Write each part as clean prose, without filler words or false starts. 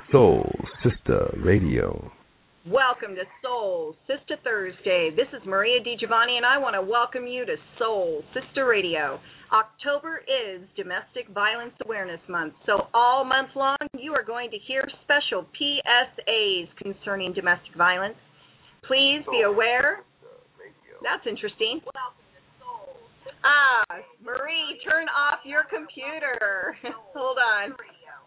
Soul Sister Radio. Welcome to Soul Sister Thursday. This is Maria DiGiovanni, and I want to welcome you to Soul Sister Radio. October is Domestic Violence Awareness Month, so all month long you are going to hear special PSAs concerning domestic violence. Please be aware. That's interesting. Marie, turn off your computer. Hold on.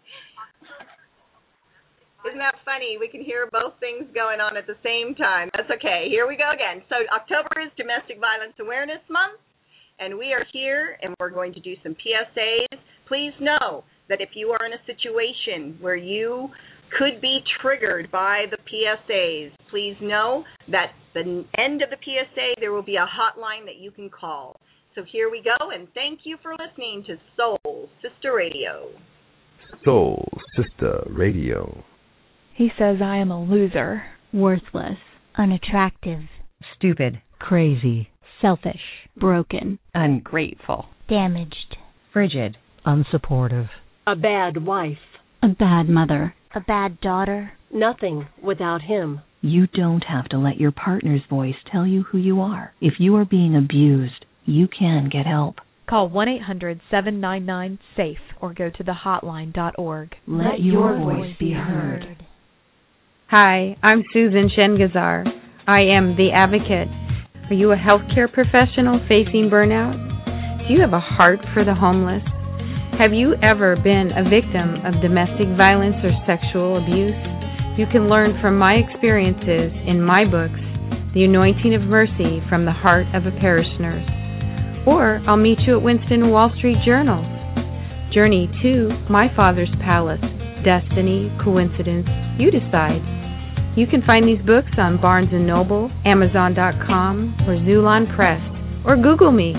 Isn't that funny? We can hear both things going on at the same time. That's okay. Here we go again. So October is Domestic Violence Awareness Month, and we are here, and we're going to do some PSAs. Please know that if you are in a situation where you could be triggered by the PSAs, please know that at the end of the PSA, there will be a hotline that you can call. So here we go, and thank you for listening to Soul Sister Radio. Soul Sister Radio. He says I am a loser, worthless, unattractive, stupid, crazy, selfish, broken, ungrateful, damaged, frigid, unsupportive, a bad wife, a bad mother, a bad daughter, nothing without him. You don't have to let your partner's voice tell you who you are. If you are being abused, you can get help. Call 1-800-799-SAFE or go to thehotline.org. Let your voice be heard. Hi, I'm Susan Shengazar. I am the advocate. Are you a healthcare professional facing burnout? Do you have a heart for the homeless? Have you ever been a victim of domestic violence or sexual abuse? You can learn from my experiences in my books, The Anointing of Mercy from the Heart of a Parish Nurse. Or I'll meet you at Winston Wall Street Journal. Journey to My Father's Palace. Destiny, coincidence, you decide. You can find these books on Barnes & Noble, Amazon.com, or Zulon Press, or Google me.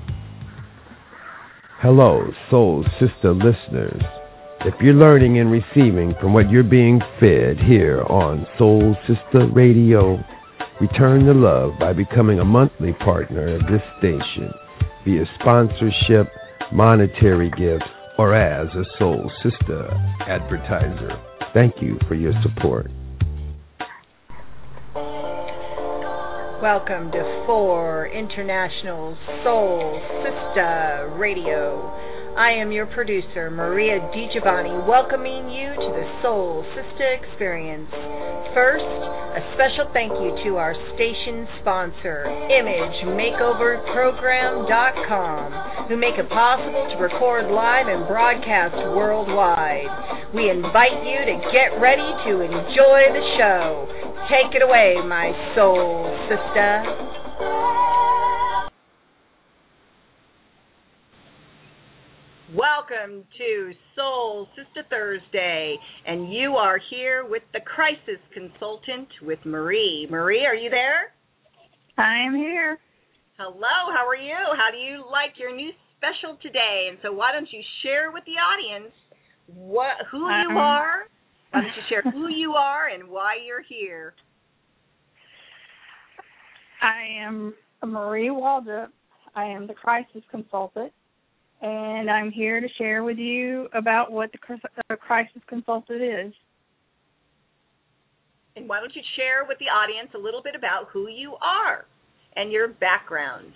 Hello, Soul Sister listeners. If you're learning and receiving from what you're being fed here on Soul Sister Radio, return the love by becoming a monthly partner of this station via sponsorship, monetary gifts, or as a Soul Sister advertiser. Thank you for your support. Welcome to 4 International Soul Sister Radio. I am your producer, Maria DiGiovanni, welcoming you to the Soul Sister Experience. First, a special thank you to our station sponsor, ImageMakeoverProgram.com, who make it possible to record live and broadcast worldwide. We invite you to get ready to enjoy the show. Take it away, my soul sister. Welcome to Soul Sister Thursday, and you are here with the Crisis Consultant with Marie. Marie, are you there? I am here. Hello, how are you? How do you like your new special today? And so why don't you share with the audience who you are? Why don't you share who you are and why you're here? I am Marie Waldup. I am the Crisis Consultant, and I'm here to share with you about what the Crisis Consultant is. And why don't you share with the audience a little bit about who you are and your background?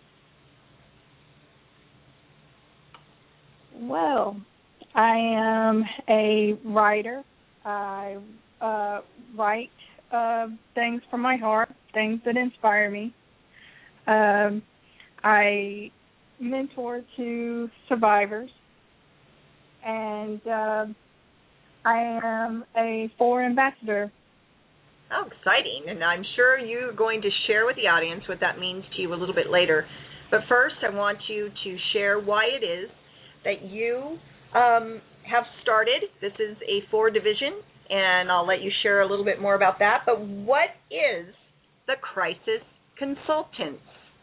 Well, I am a writer. I write things from my heart, things that inspire me. I mentor to survivors, and I am a FOR ambassador. Oh, exciting. And I'm sure you're going to share with the audience what that means to you a little bit later. But first, I want you to share why it is that you have started. This is a 4 division, and I'll let you share a little bit more about that. But what is the Crisis Consultant?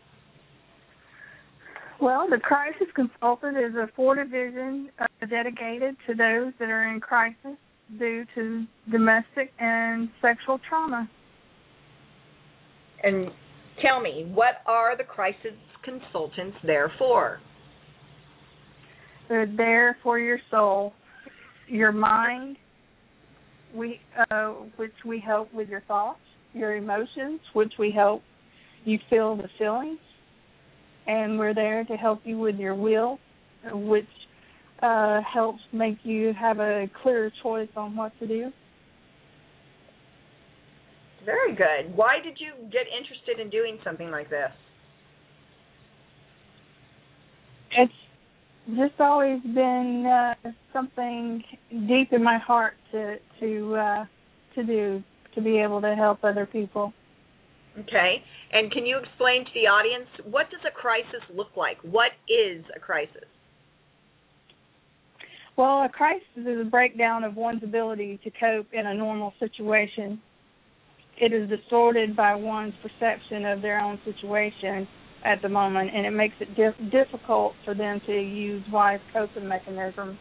Well, the Crisis Consultant is a 4 division dedicated to those that are in crisis due to domestic and sexual trauma. And tell me, what are the Crisis Consultants there for? They're there for your soul, your mind, which we help with your thoughts, your emotions, which we help you feel the feelings, and we're there to help you with your will, which helps make you have a clearer choice on what to do. Very good. Why did you get interested in doing something like this? It's just always been something deep in my heart to do, to be able to help other people. Okay. And can you explain to the audience, what does a crisis look like? What is a crisis? Well, a crisis is a breakdown of one's ability to cope in a normal situation. It is distorted by one's perception of their own situation at the moment, and it makes it difficult for them to use wise coping mechanisms.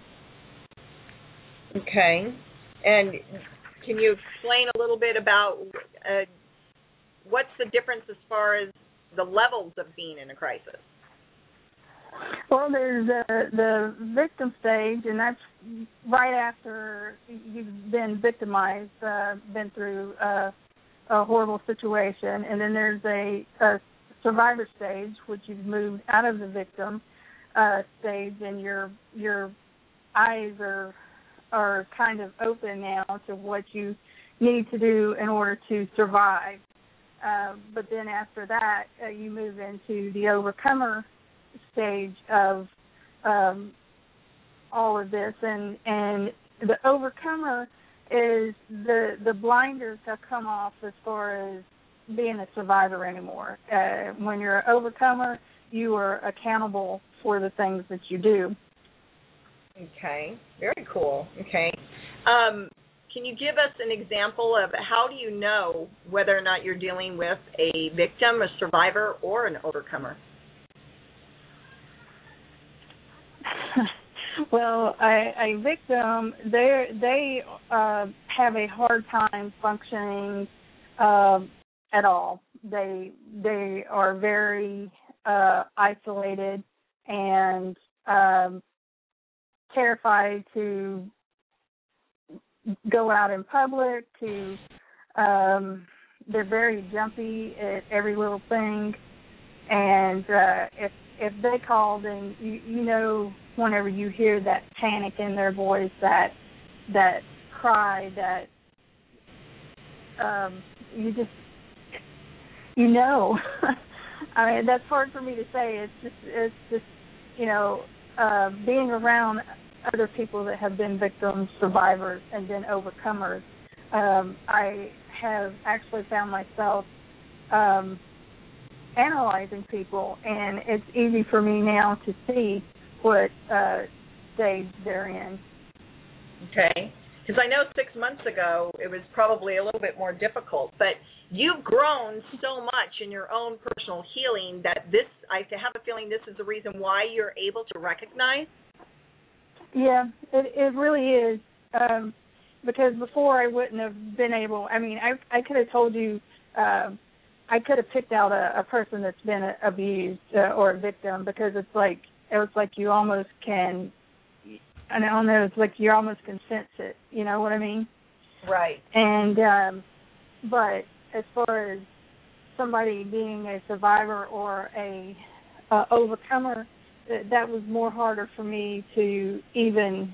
Okay. And can you explain a little bit about what's the difference as far as the levels of being in a crisis? Well, there's the victim stage, and that's right after you've been victimized, been through a horrible situation. And then there's a survivor stage, which you've moved out of the victim stage, and your eyes are kind of open now to what you need to do in order to survive. But then after that, you move into the overcomer stage of all of this, and the overcomer is the blinders have come off as far as being a survivor anymore. When you're an overcomer, you are accountable for the things that you do. Okay, very cool. Okay. Can you give us an example of how do you know whether or not you're dealing with a victim, a survivor, or an overcomer? Well, a victim, they have a hard time functioning at all. They are very isolated and terrified to go out in public. They're very jumpy at every little thing, and if they call, then you know whenever you hear that panic in their voice, that cry, that you know. I mean, that's hard for me to say. It's just being around other people that have been victims, survivors, and then overcomers. I have actually found myself analyzing people, and it's easy for me now to see what stage they're in. Okay. Because I know 6 months ago it was probably a little bit more difficult, but you've grown so much in your own personal healing that I have a feeling this is the reason why you're able to recognize. Yeah, it really is. Because before I wouldn't have been able. I mean, I could have told you. I could have picked out a person that's been abused or a victim, because it was like you almost can. I don't know. It's like you almost can sense it. You know what I mean? Right. And but as far as somebody being a survivor or a overcomer, that was more harder for me to even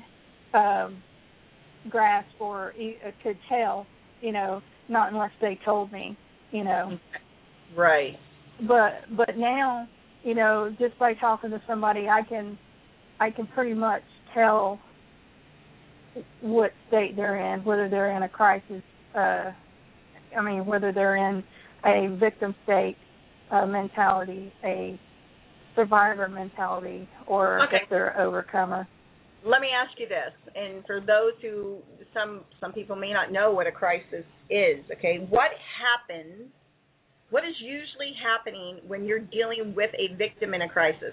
grasp or could tell. Not unless they told me. Right. But now, just by talking to somebody, I can pretty much tell what state they're in, whether they're in a crisis. Whether they're in a victim state mentality, a survivor mentality, or if they're an overcomer. Let me ask you this, and for those who, some people may not know what a crisis is, okay, what is usually happening when you're dealing with a victim in a crisis?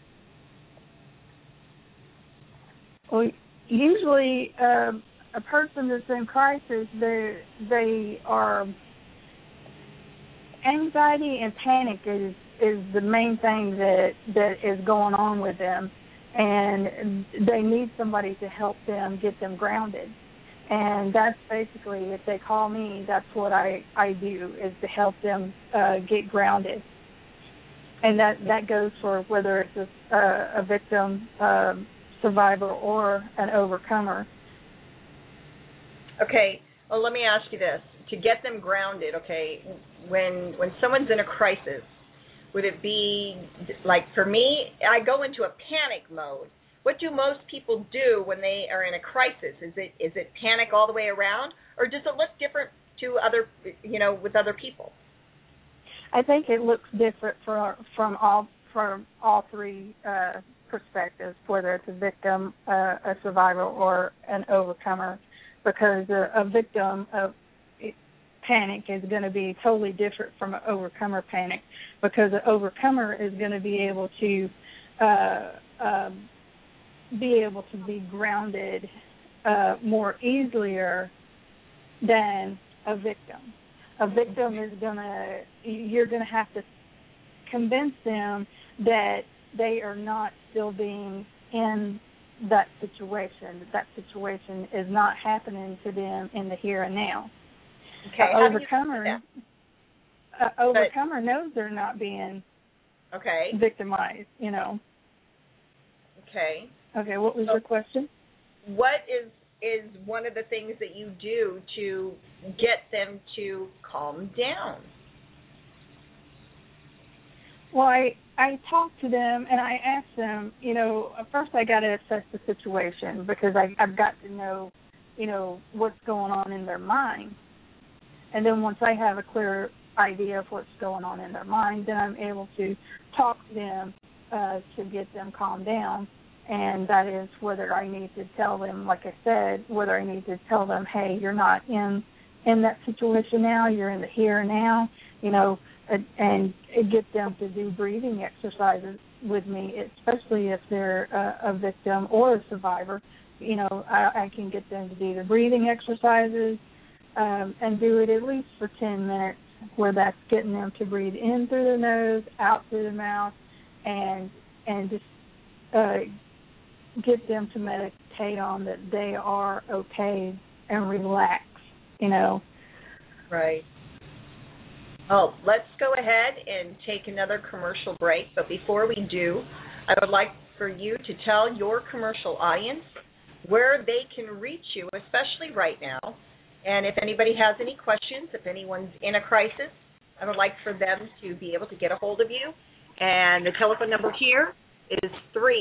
Well, usually a person that's in crisis, they are, anxiety and panic is the main thing that is going on with them, and they need somebody to help them get them grounded. And that's basically, if they call me, that's what I do, is to help them get grounded. And that goes for whether it's a victim, survivor, or an overcomer. Okay, well, let me ask you this. To get them grounded, okay, when someone's in a crisis, would it be, like for me, I go into a panic mode. What do most people do when they are in a crisis? Is it panic all the way around, or does it look different to other, with other people? I think it looks different from all three perspectives, whether it's a victim, a survivor, or an overcomer, because a victim of panic is going to be totally different from an overcomer panic, because an overcomer is going to be able to be grounded more easier than a victim. A victim is you're going to have to convince them that they are not still being in that situation is not happening to them in the here and now. Okay. Overcomer knows they're not being victimized, Okay. Okay, what was your question? What is one of the things that you do to get them to calm down? Well, I talk to them and I ask them, first I got to assess the situation, because I've got to know, what's going on in their mind. And then once I have a clear idea of what's going on in their mind, then I'm able to talk to them to get them calmed down. And that is whether I need to tell them, like I said, whether I need to tell them, hey, you're not in that situation now, you're in the here and now, and get them to do breathing exercises with me, especially if they're a victim or a survivor. I can get them to do the breathing exercises and do it at least for 10 minutes, where that's getting them to breathe in through the nose, out through the mouth, and just get them to meditate on that they are okay and relax, Right. Oh, let's go ahead and take another commercial break. But before we do, I would like for you to tell your commercial audience where they can reach you, especially right now. And if anybody has any questions, if anyone's in a crisis, I would like for them to be able to get a hold of you. And the telephone number here is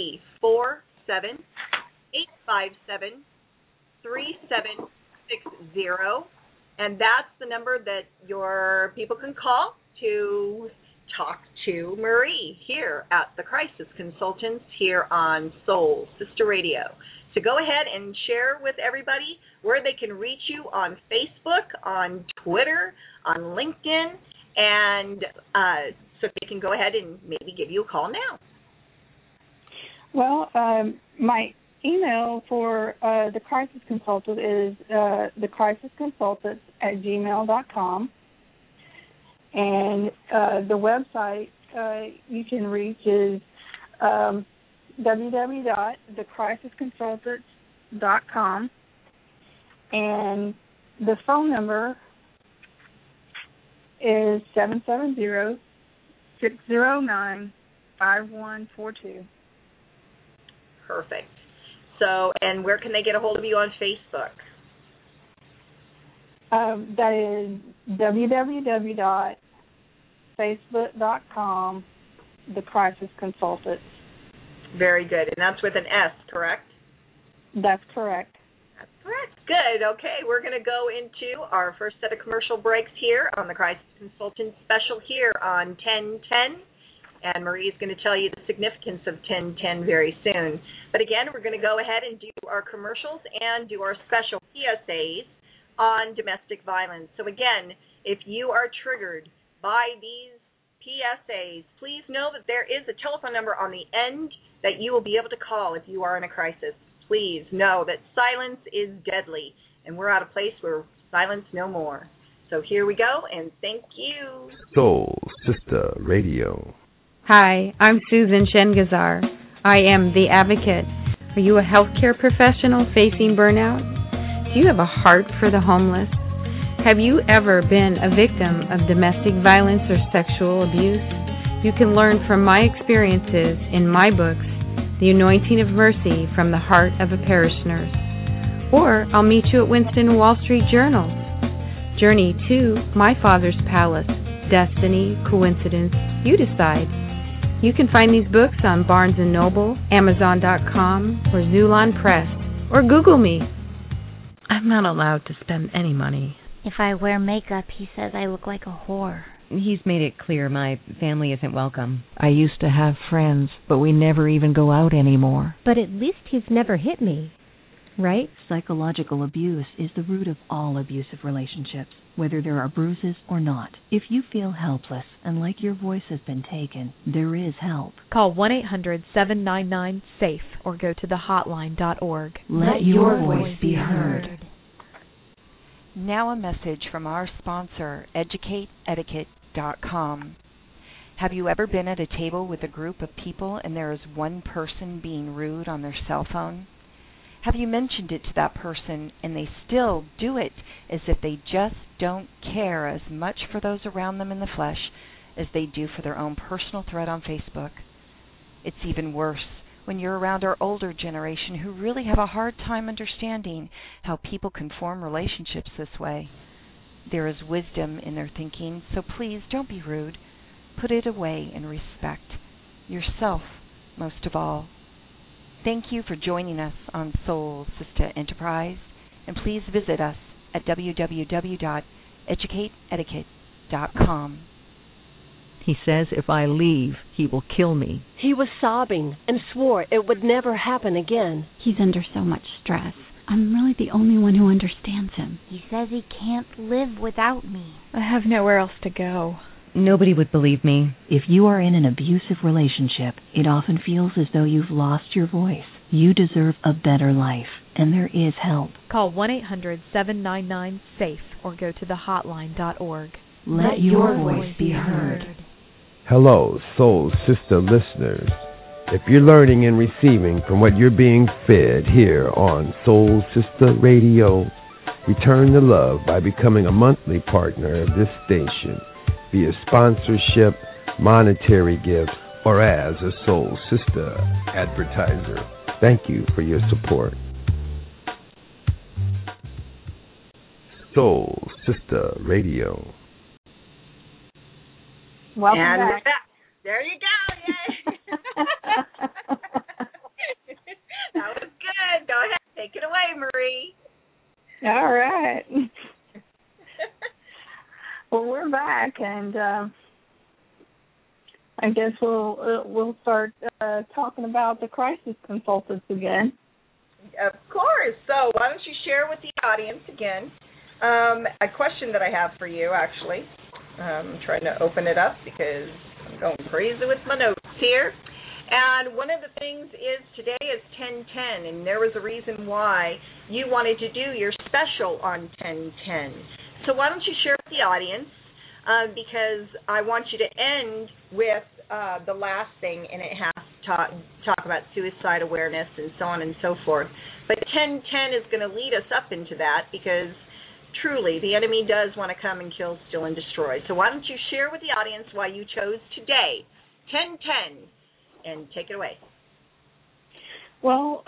347-857-3760. And that's the number that your people can call to talk to Marie here at the Crisis Consultants here on Soul Sister Radio. So go ahead and share with everybody where they can reach you on Facebook, on Twitter, on LinkedIn, and so they can go ahead and maybe give you a call now. Well, my email for the Crisis Consultant is thecrisisconsultants@gmail.com. And the website you can reach is www.thecrisisconsultants.com. And the phone number is 770-609-5142. Perfect. So, and where can they get a hold of you on Facebook? That is www.facebook.com, The Crisis Consultants. Very good. And that's with an S, correct? That's correct. That's correct. Good. Okay, we're going to go into our first set of commercial breaks here on the Crisis Consultant special here on 1010. And Marie is going to tell you the significance of 1010 very soon. But again, we're going to go ahead and do our commercials and do our special PSAs on domestic violence. So again, if you are triggered by these PSAs, please know that there is a telephone number on the end that you will be able to call if you are in a crisis. Please know that silence is deadly, and we're at a place where silence no more. So here we go, and thank you. Soul Sister Radio. Hi, I'm Susan Shengazar. I am the advocate. Are you a healthcare professional facing burnout? Do Do you have a heart for the homeless? Have you ever been a victim of domestic violence or sexual abuse? You can learn from my experiences in my books, The Anointing of Mercy from the Heart of a Parish Nurse. Or I'll meet you at Winston Wall Street Journal. Journey to My Father's Palace. Destiny, coincidence, you decide. You can find these books on Barnes & Noble, Amazon.com, or Zulon Press, or Google me. I'm not allowed to spend any money. If I wear makeup, he says I look like a whore. He's made it clear my family isn't welcome. I used to have friends, but we never even go out anymore. But at least he's never hit me, right? Psychological abuse is the root of all abusive relationships, whether there are bruises or not. If you feel helpless and like your voice has been taken, there is help. Call 1-800-799-SAFE or go to thehotline.org. Let your voice be heard. Now a message from our sponsor, EducateEtiquette.com. Have you ever been at a table with a group of people and there is one person being rude on their cell phone? Have you mentioned it to that person and they still do it as if they just don't care as much for those around them in the flesh as they do for their own personal thread on Facebook? It's even worse when you're around our older generation who really have a hard time understanding how people can form relationships this way. There is wisdom in their thinking, so please don't be rude. Put it away and respect yourself most of all. Thank you for joining us on Soul Sister Enterprise, and please visit us at www.educateetiquette.com. He says if I leave, he will kill me. He was sobbing and swore it would never happen again. He's under so much stress. I'm really the only one who understands him. He says he can't live without me. I have nowhere else to go. Nobody would believe me. If you are in an abusive relationship, it often feels as though you've lost your voice. You deserve a better life, and there is help. Call 1-800-799-SAFE or go to thehotline.org. Let your voice be heard. Hello, Soul Sister listeners. If you're learning and receiving from what you're being fed here on Soul Sister Radio, return the love by becoming a monthly partner of this station via sponsorship, monetary gifts, or as a Soul Sister advertiser. Thank you for your support. Soul Sister Radio. Welcome and back. There you go. Yay. That was good. Go ahead. Take it away, Marie. All right. Well, we're back, and I guess we'll start talking about the crisis consultants again. Of course. So why don't you share with the audience again a question that I have for you, actually. I'm trying to open it up because I'm going crazy with my notes here. And one of the things is today is 10/10, and there was a reason why you wanted to do your special on 10/10. So why don't you share with the audience, because I want you to end with the last thing, and it has to talk about suicide awareness and so on and so forth. But 10/10 is going to lead us up into that because truly the enemy does want to come and kill, steal, and destroy. So why don't you share with the audience why you chose today, 10/10, and take it away. Well,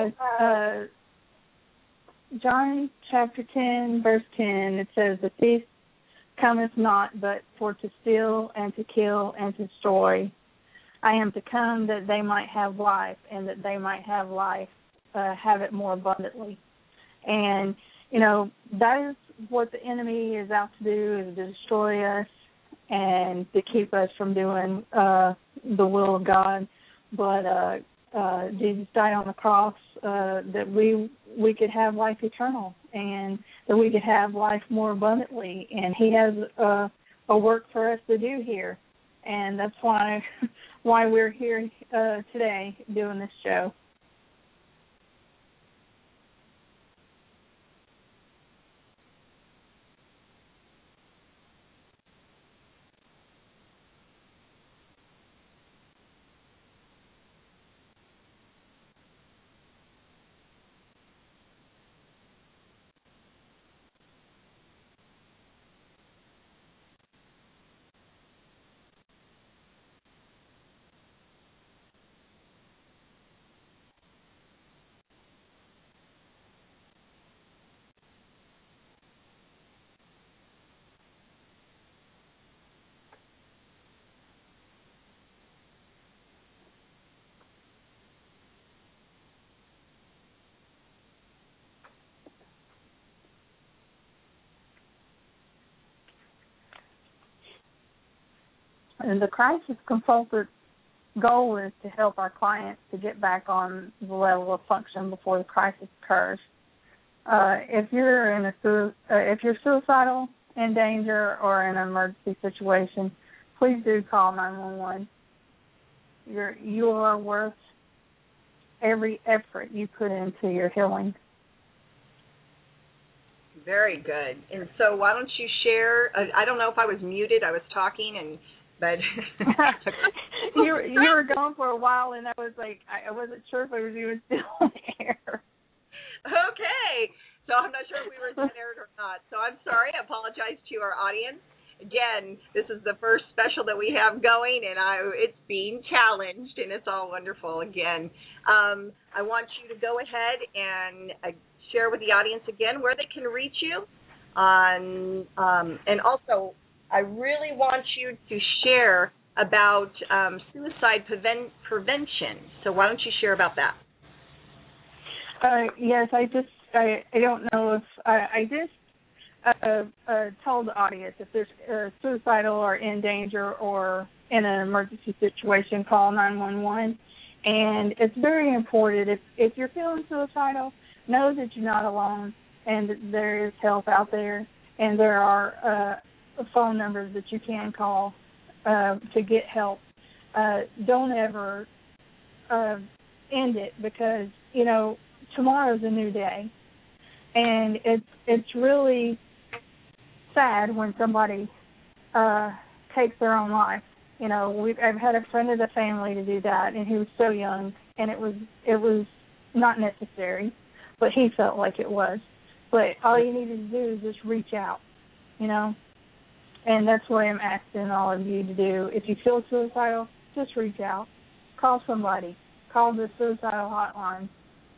John chapter 10, verse 10, it says, "The thief cometh not but for to steal and to kill and to destroy. I am to come that they might have life, and that they might have life, have it more abundantly." And, you know, that is what the enemy is out to do, is to destroy us and to keep us from doing the will of God. But Jesus died on the cross that we could have life eternal and that we could have life more abundantly. And he has a work for us to do here. And that's why we're here today doing this show. And the crisis consultant goal is to help our clients to get back on the level of function before the crisis occurs. If you're suicidal, in danger, or in an emergency situation, please do call 911. You are worth every effort you put into your healing. Very good. And so why don't you share, I don't know if I was muted, I was talking, but you were gone for a while, and I was like, I wasn't sure if I was even still on air. Okay. So I'm not sure if we were in air or not. So I'm sorry. I apologize to our audience. Again, this is the first special that we have going, and it's being challenged, and it's all wonderful again. I want you to go ahead and share with the audience again where they can reach you. And also, I really want you to share about suicide prevention. So why don't you share about that? Yes, I don't know if I just told the audience if there's suicidal or in danger or in an emergency situation, call 911. And it's very important. If you're feeling suicidal, know that you're not alone, and that there is help out there, and there are phone numbers that you can call to get help. Don't ever end it, because tomorrow's a new day, and it's really sad when somebody takes their own life. I've had a friend of the family to do that, and he was so young, and it was not necessary, but he felt like it was. But all you needed to do is just reach out, and that's what I'm asking all of you to do. If you feel suicidal, just reach out. Call somebody. Call the suicidal hotline.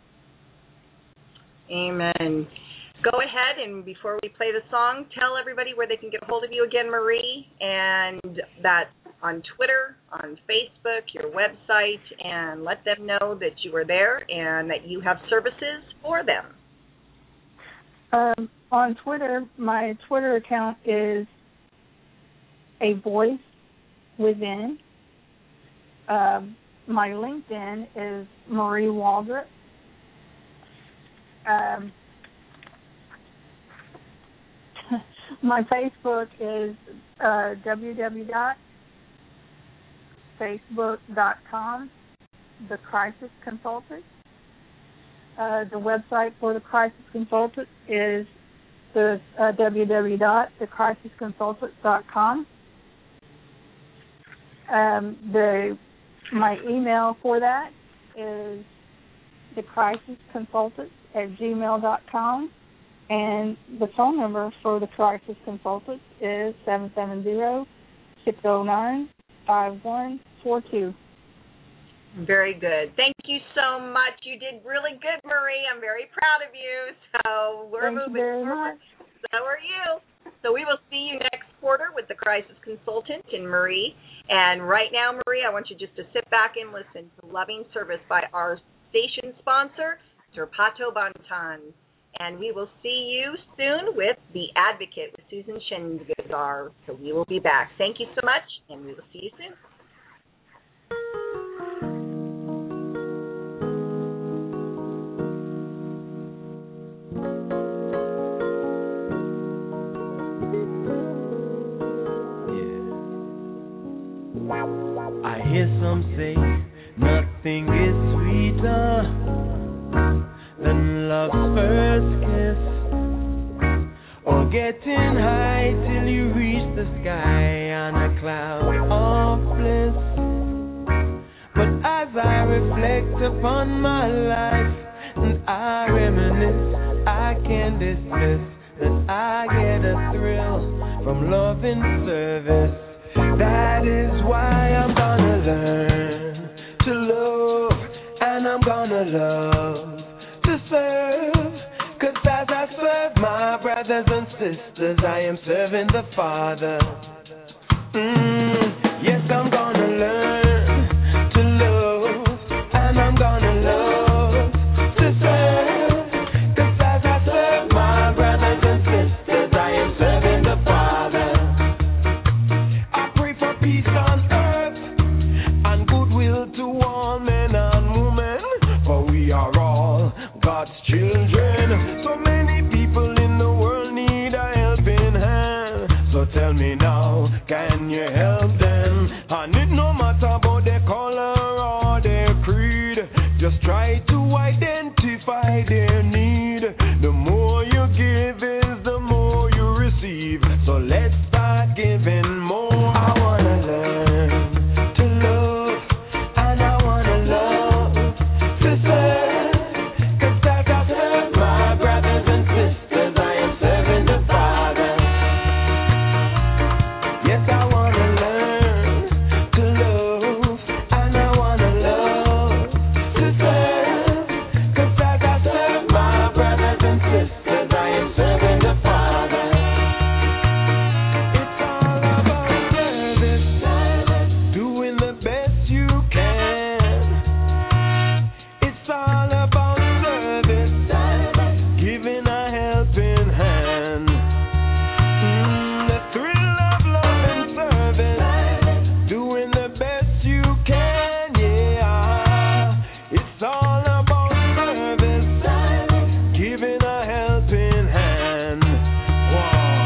Amen. Go ahead, and before we play the song, tell everybody where they can get a hold of you again, Marie, and that's on Twitter, on Facebook, your website, and let them know that you are there and that you have services for them. On Twitter, my Twitter account is A Voice Within. My LinkedIn is Marie Waldrop. My Facebook is www.facebook.com, The Crisis Consultant. The website for The Crisis Consultant is the www.thecrisisconsultant.com. My email for that is thecrisisconsultant@gmail.com, and the phone number for The Crisis Consultant is 770-609-5142. Very good. Thank you so much. You did really good, Marie. I'm very proud of you. So we're moving forward. So are you. So we will see you next quarter with The Crisis Consultant and Marie. And right now, Marie, I want you just to sit back and listen to Loving Service by our station sponsor, Terpato Bantan. And we will see you soon with The Advocate with Susan Shengazar. So we will be back. Thank you so much, and we will see you soon. I hear some say nothing is sweeter than love's first kiss, or getting high till you reach the sky on a cloud of bliss. But as I reflect upon my life and I reminisce, I can't dismiss that I get a thrill from love and service. That is why I'm gonna learn to love, and I'm gonna love to serve. 'Cause as I serve my brothers and sisters, I am serving the Father. Yes, I'm gonna learn to love, and I'm gonna love to serve. 'Cause as I serve my brothers and sisters, I am serving the Father. Peace on tell me now, can you help them? And it no matter about their color or their creed, just try to identify their need. The more you give is the more you receive. So let's start giving more. I wanna learn to love, and I wanna love to serve. 'Cause as I serve my brothers and sisters, I am serving the Father. Yes, I wanna learn to love, and I wanna love to serve. 'Cause as I serve my brothers and sisters, I am serving the Father. It's all about service, doing the best you can. It's all about service, giving a helping hand. The thrill of love and service, doing the best you can, yeah. It's all about service, giving a helping hand. Wow.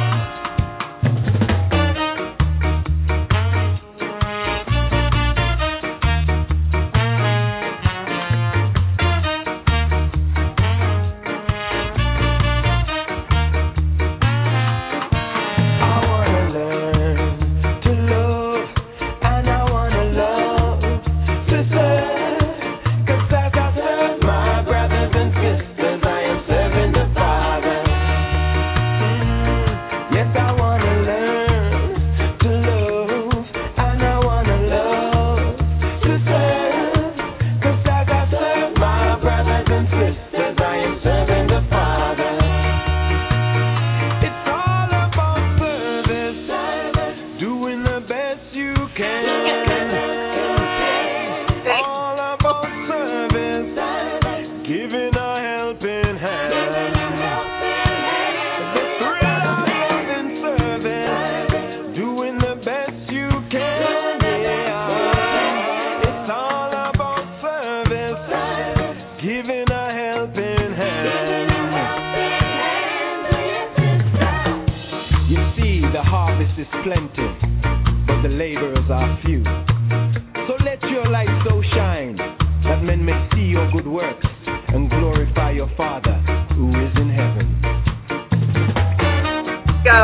I wanna learn to love, and I wanna love to serve. 'Cause as I serve my brothers and sisters, I am serving the Father. Yes, I wanna learn to love, and I wanna love to serve. 'Cause as I serve my brothers and sisters, I am serving the Father. It's all about service, doing the best you can. All about service, giving a helping hand. The thrill of loving service, doing the best you can, yeah. It's all about service, giving a helping hand. You see, the harvest is plenty, but the laborers are few. So let your light so shine that men may see your good works and glorify your Father who is in heaven. Go.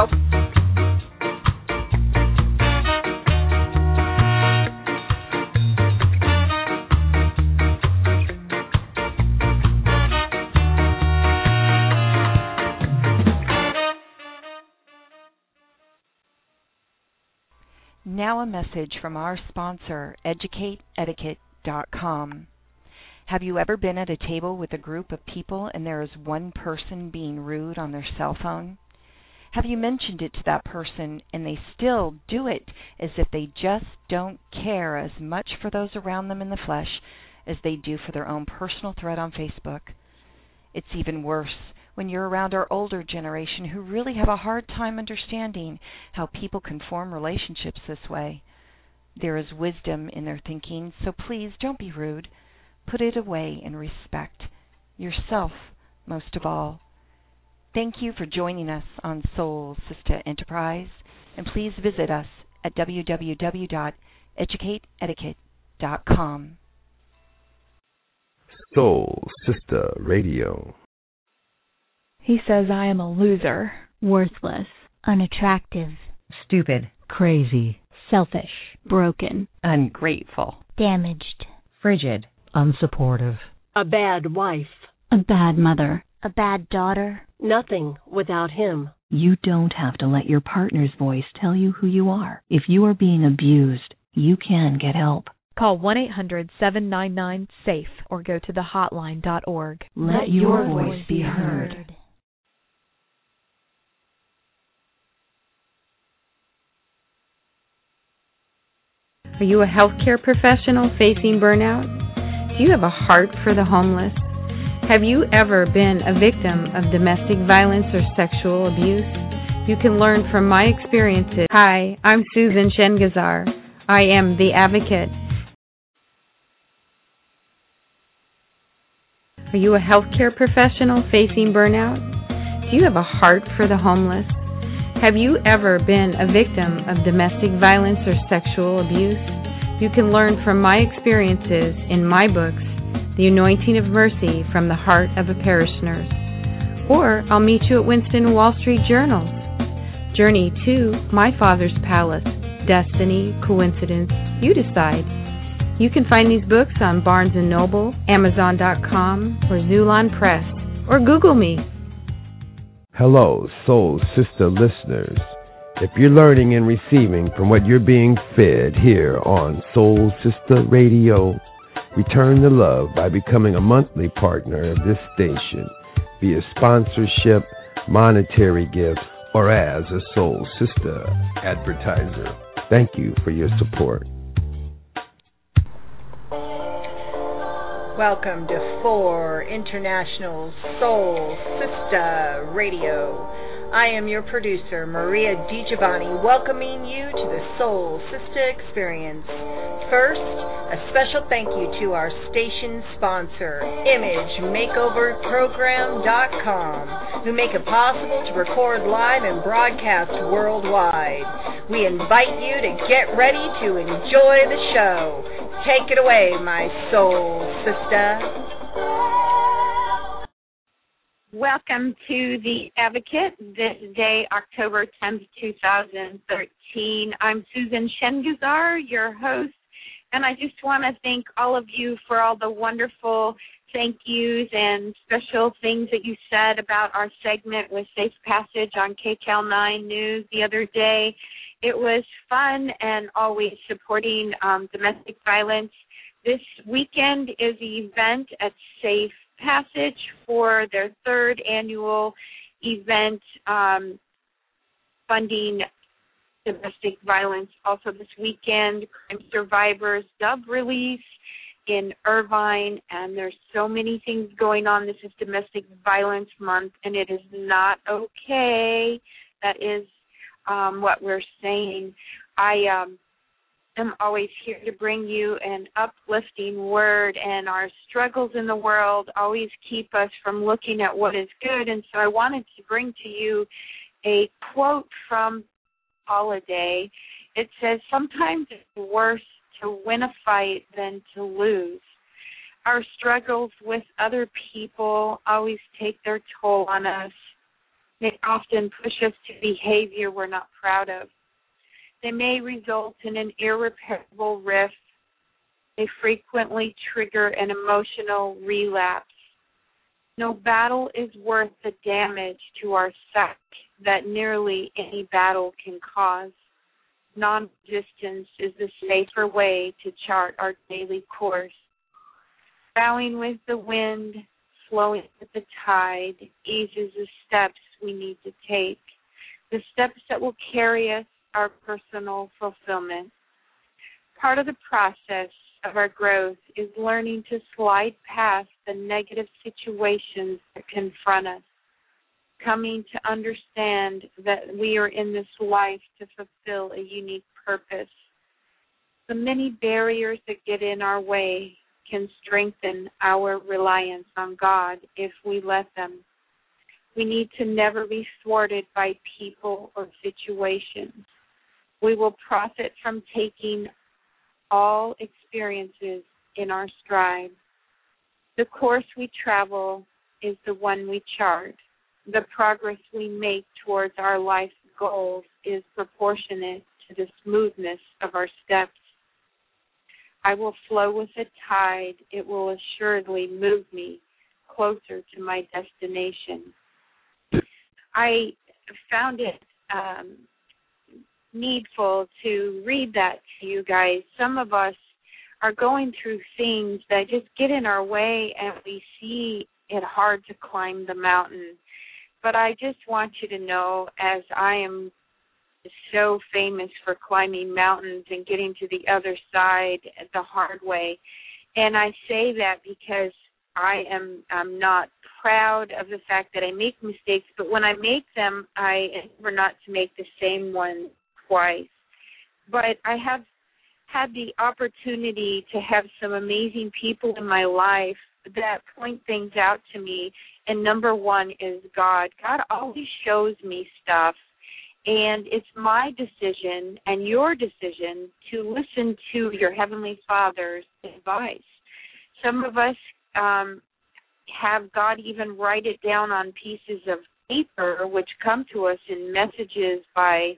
Now a message from our sponsor, EducateEtiquette.com. Have you ever been at a table with a group of people and there is one person being rude on their cell phone? Have you mentioned it to that person and they still do it as if they just don't care as much for those around them in the flesh as they do for their own personal thread on Facebook? It's even worse when you're around our older generation who really have a hard time understanding how people can form relationships this way. There is wisdom in their thinking, so please don't be rude. Put it away and respect yourself most of all. Thank you for joining us on Soul Sister Enterprise, and please visit us at www.educateetiquette.com. Soul Sister Radio. He says I am a loser. Worthless. Unattractive. Stupid. Crazy. Selfish. Broken. Ungrateful. Damaged. Frigid. Unsupportive. A bad wife. A bad mother. A bad daughter. Nothing without him. You don't have to let your partner's voice tell you who you are. If you are being abused, you can get help. Call 1-800-799-SAFE or go to thehotline.org. Let your voice be heard. Are you a healthcare professional facing burnout? Do you have a heart for the homeless? Have you ever been a victim of domestic violence or sexual abuse? You can learn from my experiences. Hi, I'm Susan Shengazar. I am the advocate. Are you a healthcare professional facing burnout? Do you have a heart for the homeless? Have you ever been a victim of domestic violence or sexual abuse? You can learn from my experiences in my books, The Anointing of Mercy from the Heart of a Parish Nurse. Or I'll meet you at Winston Wall Street Journals. Journey to My Father's Palace, Destiny, Coincidence, you decide. You can find these books on Barnes & Noble, Amazon.com, or Zulon Press, or Google me. Hello, Soul Sister listeners. If you're learning and receiving from what you're being fed here on Soul Sister Radio, return the love by becoming a monthly partner of this station via sponsorship, monetary gifts, or as a Soul Sister advertiser. Thank you for your support. Welcome to 4 International Soul Sister Radio. I am your producer, Maria DiGiovanni, welcoming you to the Soul Sister Experience. First, a special thank you to our station sponsor, ImageMakeoverProgram.com, who make it possible to record live and broadcast worldwide. We invite you to get ready to enjoy the show. Take it away, my soul sister. Welcome to The Advocate. This day, October 10th, 2013. I'm Susan Shengazar, your host, and I just want to thank all of you for all the wonderful thank yous and special things that you said about our segment with Safe Passage on KCAL 9 News the other day. It was fun and always supporting domestic violence. This weekend is an event at Safe Passage for their 3rd annual event funding domestic violence. Also this weekend, Crime Survivors Dub release in Irvine, and there's so many things going on. This is Domestic Violence Month, and it is not okay. That is what we're saying. I am always here to bring you an uplifting word, and our struggles in the world always keep us from looking at what is good. And so I wanted to bring to you a quote from Holiday. It says, "Sometimes it's worse to win a fight than to lose." Our struggles with other people always take their toll on us. They often push us to behavior we're not proud of. They may result in an irreparable rift. They frequently trigger an emotional relapse. No battle is worth the damage to our psyche that nearly any battle can cause. Non-resistance is the safer way to chart our daily course. Bowing with the wind, flowing with the tide, eases the steps we need to take, the steps that will carry us our personal fulfillment. Part of the process of our growth is learning to slide past the negative situations that confront us, coming to understand that we are in this life to fulfill a unique purpose. The many barriers that get in our way can strengthen our reliance on God if we let them. We need to never be thwarted by people or situations. We will profit from taking all experiences in our stride. The course we travel is the one we chart. The progress we make towards our life goals is proportionate to the smoothness of our steps. I will flow with the tide. It will assuredly move me closer to my destination. I found it needful to read that to you guys. Some of us are going through things that just get in our way, and we see it hard to climb the mountain. But I just want you to know, as I am so famous for climbing mountains and getting to the other side the hard way, and I say that because I'm not proud of the fact that I make mistakes, but when I make them, I endeavor not to make the same one twice. But I have had the opportunity to have some amazing people in my life that point things out to me, and number one is God. God always shows me stuff, And it's my decision and your decision to listen to your Heavenly Father's advice. Some of us have God even write it down on pieces of paper, which come to us in messages by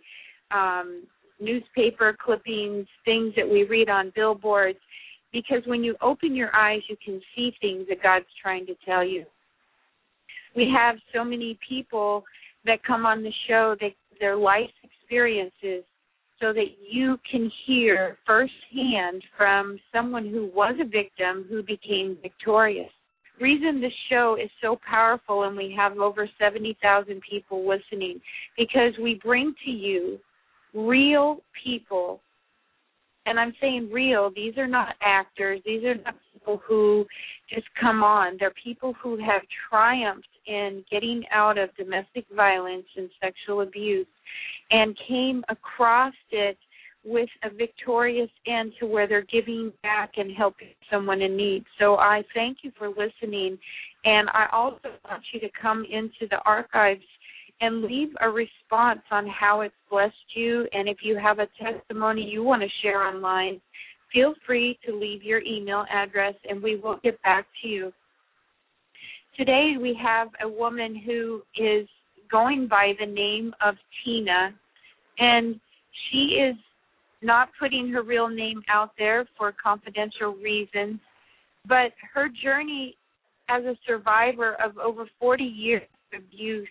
newspaper clippings, things that we read on billboards, because when you open your eyes, you can see things that God's trying to tell you. We have so many people that come on the show, their life experiences, so that you can hear firsthand from someone who was a victim who became victorious. The reason this show is so powerful, and we have over 70,000 people listening, because we bring to you real people. And I'm saying real. These are not actors. These are not people who just come on. They're people who have triumphed in getting out of domestic violence and sexual abuse and came across it with a victorious end to where they're giving back and helping someone in need. So I thank you for listening. And I also want you to come into the archives and leave a response on how it's blessed you. And if you have a testimony you want to share online, feel free to leave your email address and we will get back to you. Today we have a woman who is going by the name of Tina, and she is not putting her real name out there for confidential reasons, but her journey as a survivor of over 40 years of abuse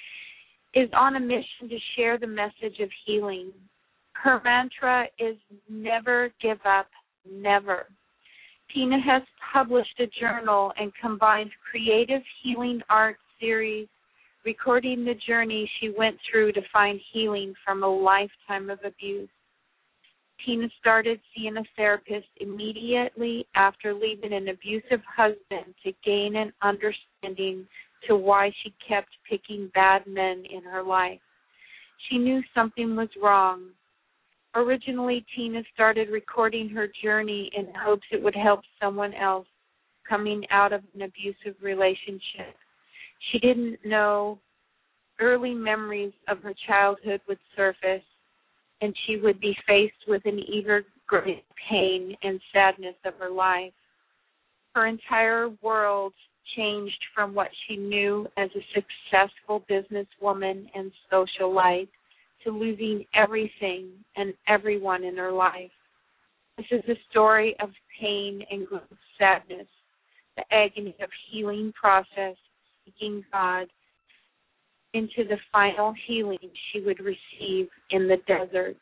is on a mission to share the message of healing. Her mantra is never give up, never. Tina has published a journal and combined creative healing art series, recording the journey she went through to find healing from a lifetime of abuse. Tina started seeing a therapist immediately after leaving an abusive husband to gain an understanding to why she kept picking bad men in her life. She knew something was wrong. Originally, Tina started recording her journey in hopes it would help someone else coming out of an abusive relationship. She didn't know early memories of her childhood would surface, and she would be faced with an even greater pain and sadness of her life. Her entire world changed from what she knew as a successful businesswoman and socialite to losing everything and everyone in her life. This is a story of pain and great sadness, the agony of healing process, seeking God into the final healing she would receive in the desert.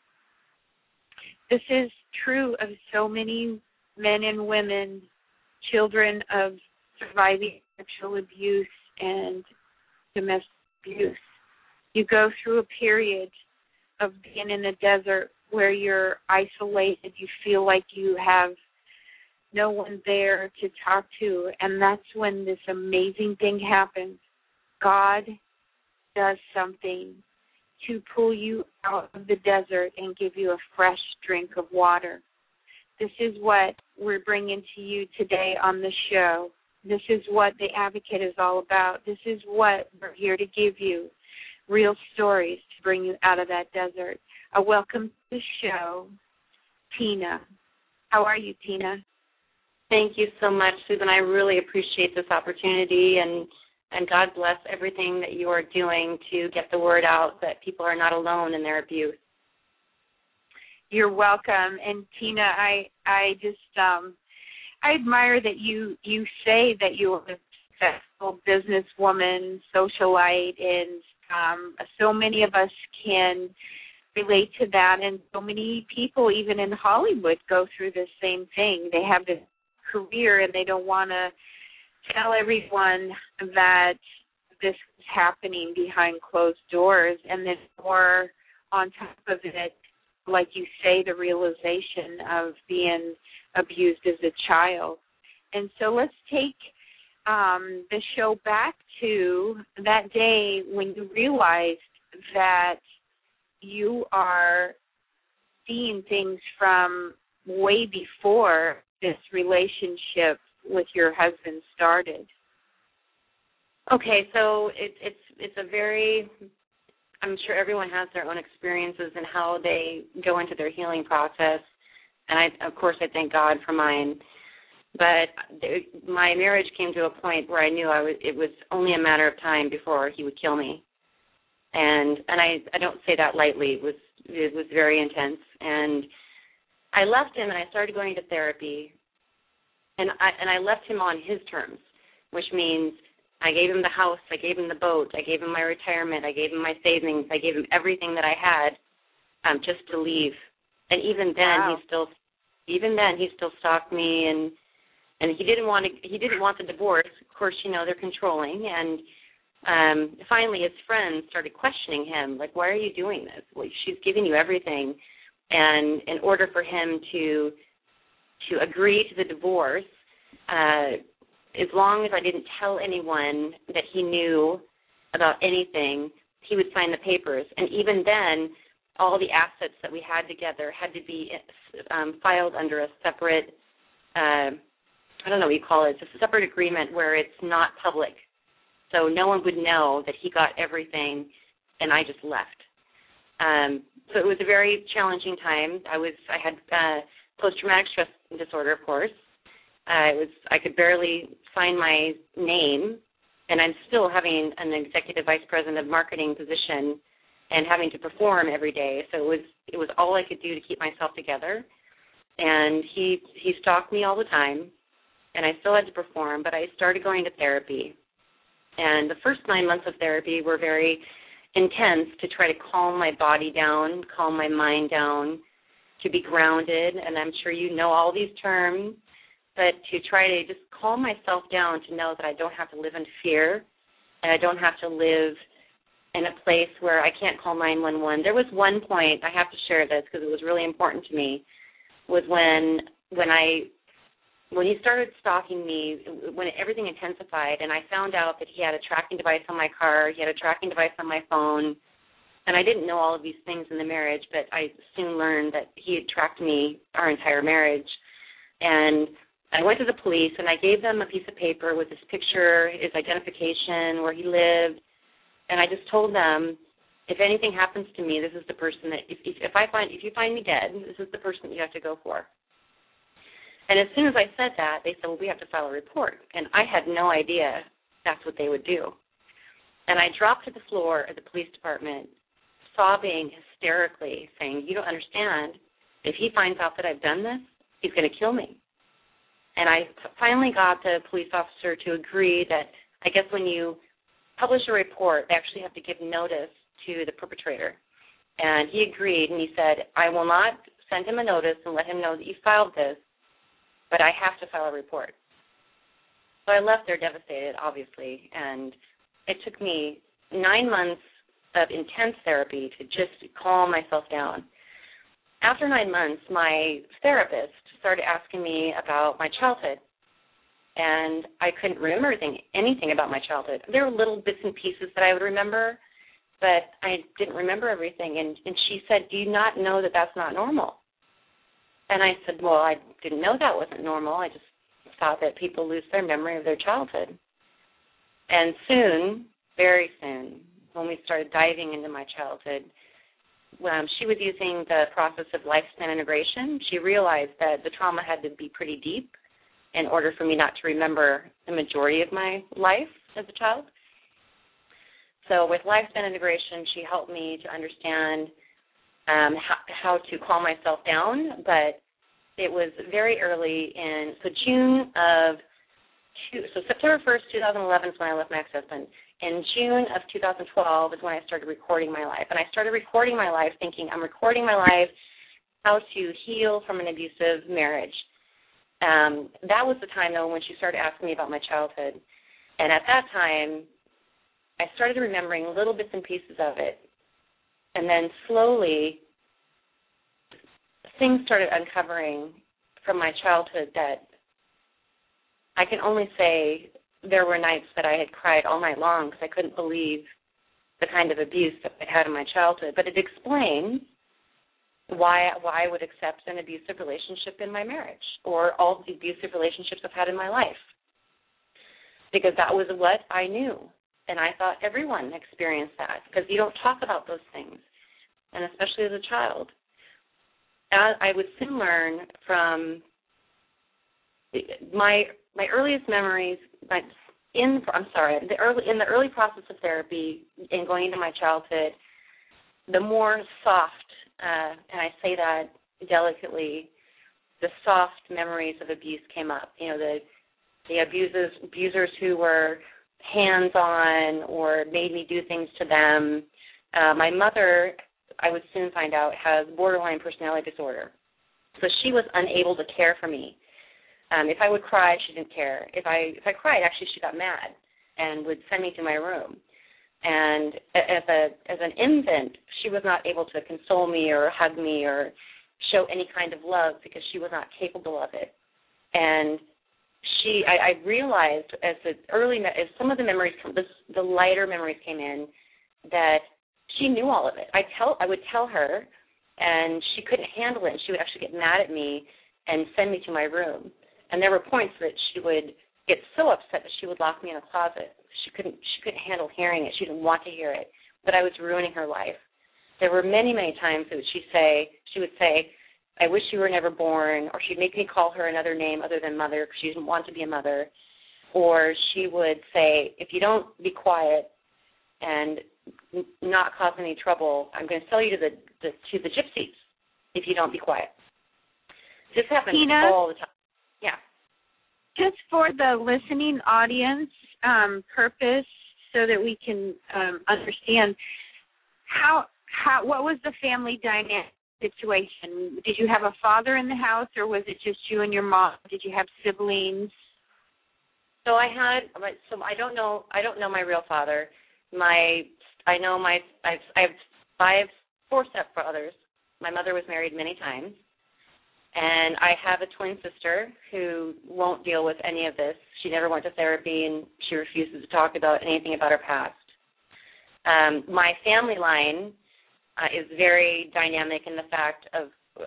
This is true of so many men and women, children of surviving sexual abuse and domestic abuse. You go through a period of being in a desert where you're isolated, you feel like you have no one there to talk to, and that's when this amazing thing happens. God does something to pull you out of the desert and give you a fresh drink of water. This is what we're bringing to you today on the show. This is what The Advocate is all about. This is what we're here to give you, real stories to bring you out of that desert. Welcome to the show, Tina. How are you, Tina? Thank you so much, Susan. I really appreciate this opportunity, and God bless everything that you are doing to get the word out that people are not alone in their abuse. You're welcome. And Tina, I just I admire that you say that you're a successful businesswoman, socialite, and so many of us can relate to that. And so many people, even in Hollywood, go through the same thing. They have this career and they don't want to tell everyone that this is happening behind closed doors. And then more on top of it, like you say, the realization of being abused as a child. And so let's take the show back to that day when you realized that you are seeing things from way before this relationship with your husband started. Okay, so it's a very I'm sure everyone has their own experiences and how they go into their healing process. And I thank God for mine. But my marriage came to a point where I knew it was only a matter of time before he would kill me. And I don't say that lightly. It was very intense. And I left him and I started going to therapy. And I left him on his terms, which means I gave him the house, I gave him the boat, I gave him my retirement, I gave him my savings, I gave him everything that I had, just to leave. And even then, he still stalked me, and he didn't want the divorce. Of course, they're controlling. And finally, his friends started questioning him, like, why are you doing this? Well, she's giving you everything, and in order for him to agree to the divorce, as long as I didn't tell anyone that he knew about anything, he would sign the papers. And even then, all the assets that we had together had to be filed under a separate, I don't know what you call it, it's a separate agreement where it's not public. So no one would know that he got everything and I just left. So it was a very challenging time. I had post-traumatic stress disorder, of course. I could barely find my name, and I'm still having an executive vice president of marketing position and having to perform every day. So it was all I could do to keep myself together. And he stalked me all the time, and I still had to perform, but I started going to therapy. And the first 9 months of therapy were very intense to try to calm my body down, calm my mind down, to be grounded. And I'm sure you know all these terms, but to try to just calm myself down to know that I don't have to live in fear and I don't have to live in a place where I can't call 911. There was one point, I have to share this because it was really important to me, was when he started stalking me, when everything intensified, and I found out that he had a tracking device on my car, he had a tracking device on my phone, and I didn't know all of these things in the marriage, but I soon learned that he had tracked me our entire marriage. And I went to the police, and I gave them a piece of paper with his picture, his identification, where he lived, and I just told them, if anything happens to me, this is the person that, if you find me dead, this is the person that you have to go for. And as soon as I said that, they said, well, we have to file a report. And I had no idea that's what they would do. And I dropped to the floor at the police department, sobbing hysterically, saying, you don't understand. If he finds out that I've done this, he's going to kill me. And I finally got the police officer to agree that I guess when you publish a report, they actually have to give notice to the perpetrator. And he agreed, and he said, I will not send him a notice and let him know that you filed this, but I have to file a report. So I left there devastated, obviously, and it took me 9 months of intense therapy to just calm myself down. After 9 months, my therapist started asking me about my childhood, and I couldn't remember anything about my childhood. There were little bits and pieces that I would remember, but I didn't remember everything, and she said, do you not know that that's not normal? And I said, well, I didn't know that wasn't normal. I just thought that people lose their memory of their childhood. And soon, very soon, when we started diving into my childhood, she was using the process of lifespan integration. She realized that the trauma had to be pretty deep in order for me not to remember the majority of my life as a child. So with lifespan integration, she helped me to understand how to calm myself down, but it was very early in, September 1st, 2011 is when I left my ex-husband. In June of 2012 is when I started recording my life. And I started recording my life thinking, I'm recording my life, how to heal from an abusive marriage. That was the time, though, when she started asking me about my childhood. And at that time, I started remembering little bits and pieces of it. And then slowly, things started uncovering from my childhood that I can only say there were nights that I had cried all night long because I couldn't believe the kind of abuse that I had in my childhood. But it explains why I would accept an abusive relationship in my marriage or all the abusive relationships I've had in my life, because that was what I knew. And I thought everyone experienced that because you don't talk about those things, and especially as a child. I would soon learn from my earliest memories. In the early process of therapy and going into my childhood, the more soft, and I say that delicately, the soft memories of abuse came up. You know, the abusers who were hands-on or made me do things to them. My mother, I would soon find out, has borderline personality disorder. So she was unable to care for me. If I would cry, she didn't care. If I cried, actually, she got mad and would send me to my room. And as an infant, she was not able to console me or hug me or show any kind of love because she was not capable of it. And I realized as some of the memories, the lighter memories came in, that she knew all of it. I would tell her, and she couldn't handle it. And she would actually get mad at me and send me to my room. And there were points that she would get so upset that she would lock me in a closet. She couldn't handle hearing it. She didn't want to hear it. But I was ruining her life. There were many, many times that she would say, I wish you were never born, or she'd make me call her another name other than mother because she didn't want to be a mother. Or she would say, if you don't be quiet and not cause any trouble, I'm going to sell you to the gypsies if you don't be quiet. This happens all the time. Yeah. Just for the listening audience purpose, so that we can understand what was the family dynamic situation? Did you have a father in the house, or was it just you and your mom? Did you have siblings? So I don't know my real father. I have 4 stepbrothers. My mother was married many times. And I have a twin sister who won't deal with any of this. She never went to therapy, and she refuses to talk about anything about her past. My family line is very dynamic in the fact of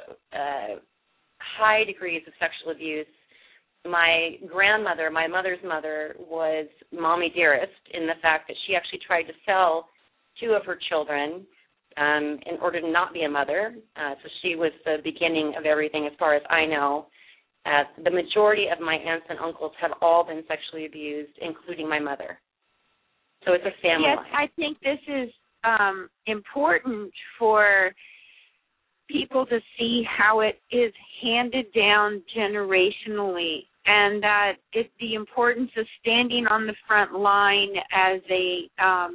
high degrees of sexual abuse. My grandmother, my mother's mother, was mommy dearest in the fact that she actually tried to sell 2 of her children in order to not be a mother. So she was the beginning of everything as far as I know. The majority of my aunts and uncles have all been sexually abused, including my mother. So it's a family line. I think this is important for people to see how it is handed down generationally, and that the importance of standing on the front line as a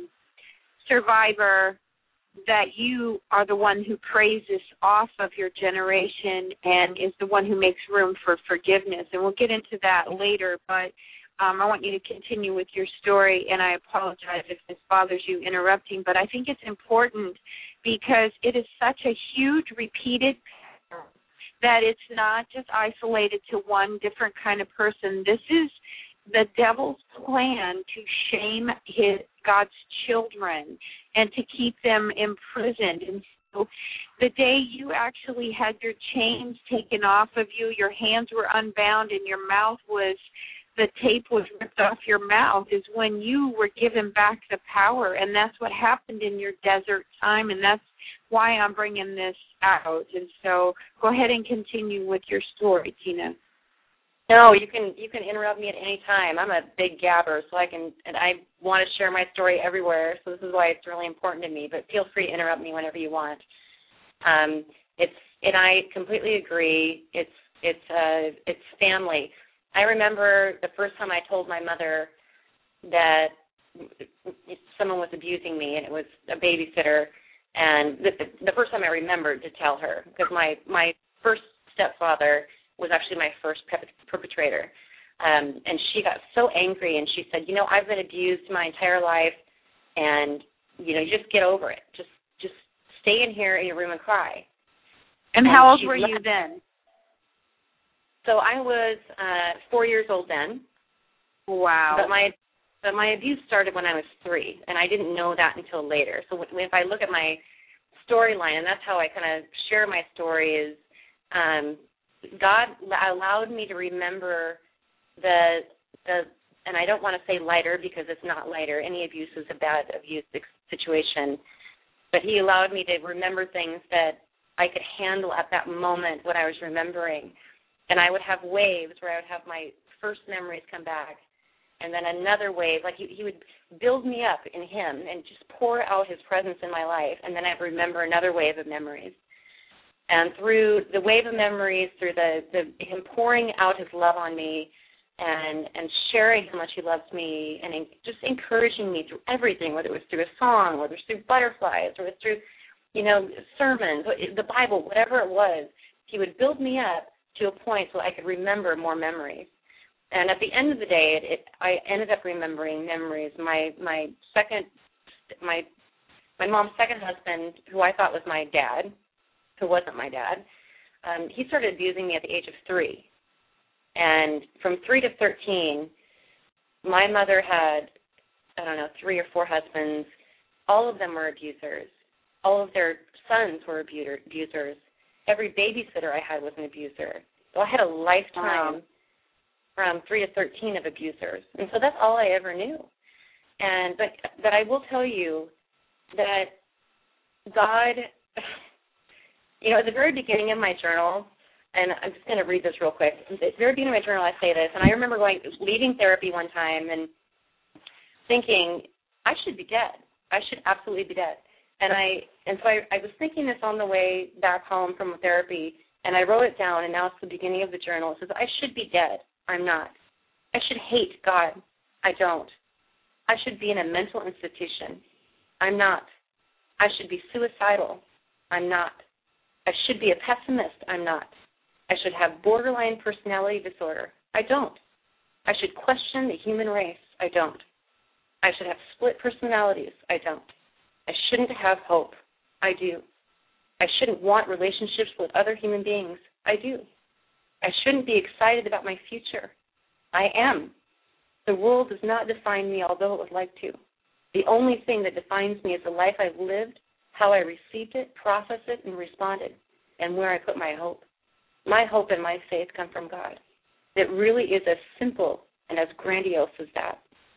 survivor, that you are the one who prays this off of your generation and is the one who makes room for forgiveness. And we'll get into that later, but I want you to continue with your story, and I apologize if this bothers you interrupting, but I think it's important because it is such a huge repeated pattern that it's not just isolated to one different kind of person. This is the devil's plan to shame God's children and to keep them imprisoned. And so the day you actually had your chains taken off of you, your hands were unbound, and your mouth the tape was ripped off your mouth, is when you were given back the power. And that's what happened in your desert time, and that's why I'm bringing this out. And so go ahead and continue with your story, Tina. No, you can interrupt me at any time. I'm a big gabber, so I want to share my story everywhere. So this is why it's really important to me. But feel free to interrupt me whenever you want. And I completely agree. It's family. I remember the first time I told my mother that someone was abusing me, and it was a babysitter. And the first time I remembered to tell her, because my first stepfather was actually my first perpetrator. And she got so angry, and she said, I've been abused my entire life, and, you just get over it. Just stay in here in your room and cry. And how old were you then? So I was 4 years old then. Wow. But my abuse started when I was 3, and I didn't know that until later. So if I look at my storyline, and that's how I kind of share my story, is God allowed me to remember the and I don't want to say lighter because it's not lighter. Any abuse is a bad abuse situation. But he allowed me to remember things that I could handle at that moment when I was remembering. And I would have waves where I would have my first memories come back, and then another wave. Like he would build me up in him and just pour out his presence in my life, and then I'd remember another wave of memories. And through the wave of memories, through him pouring out his love on me and sharing how much he loves me and just encouraging me through everything, whether it was through a song, whether it was through butterflies, or it was through, sermons, the Bible, whatever it was, he would build me up to a point so I could remember more memories. And at the end of the day, I ended up remembering memories. My mom's second husband, who I thought was my dad, who wasn't my dad, he started abusing me at the age of 3. And from 3 to 13, my mother had, 3 or 4 husbands. All of them were abusers. All of their sons were abusers. Every babysitter I had was an abuser. So I had a lifetime from 3 to 13 of abusers. And so that's all I ever knew. But I will tell you that God, at the very beginning of my journal, and I'm just going to read this real quick. At the very beginning of my journal, I say this, and I remember leaving therapy one time and thinking, I should be dead. I should absolutely be dead. So I was thinking this on the way back home from therapy, and I wrote it down, and now it's the beginning of the journal. It says, I should be dead. I'm not. I should hate God. I don't. I should be in a mental institution. I'm not. I should be suicidal. I'm not. I should be a pessimist. I'm not. I should have borderline personality disorder. I don't. I should question the human race. I don't. I should have split personalities. I don't. I shouldn't have hope. I do. I shouldn't want relationships with other human beings. I do. I shouldn't be excited about my future. I am. The world does not define me, although it would like to. The only thing that defines me is the life I've lived, how I received it, processed it, and responded, and where I put my hope. My hope and my faith come from God. It really is as simple and as grandiose as that.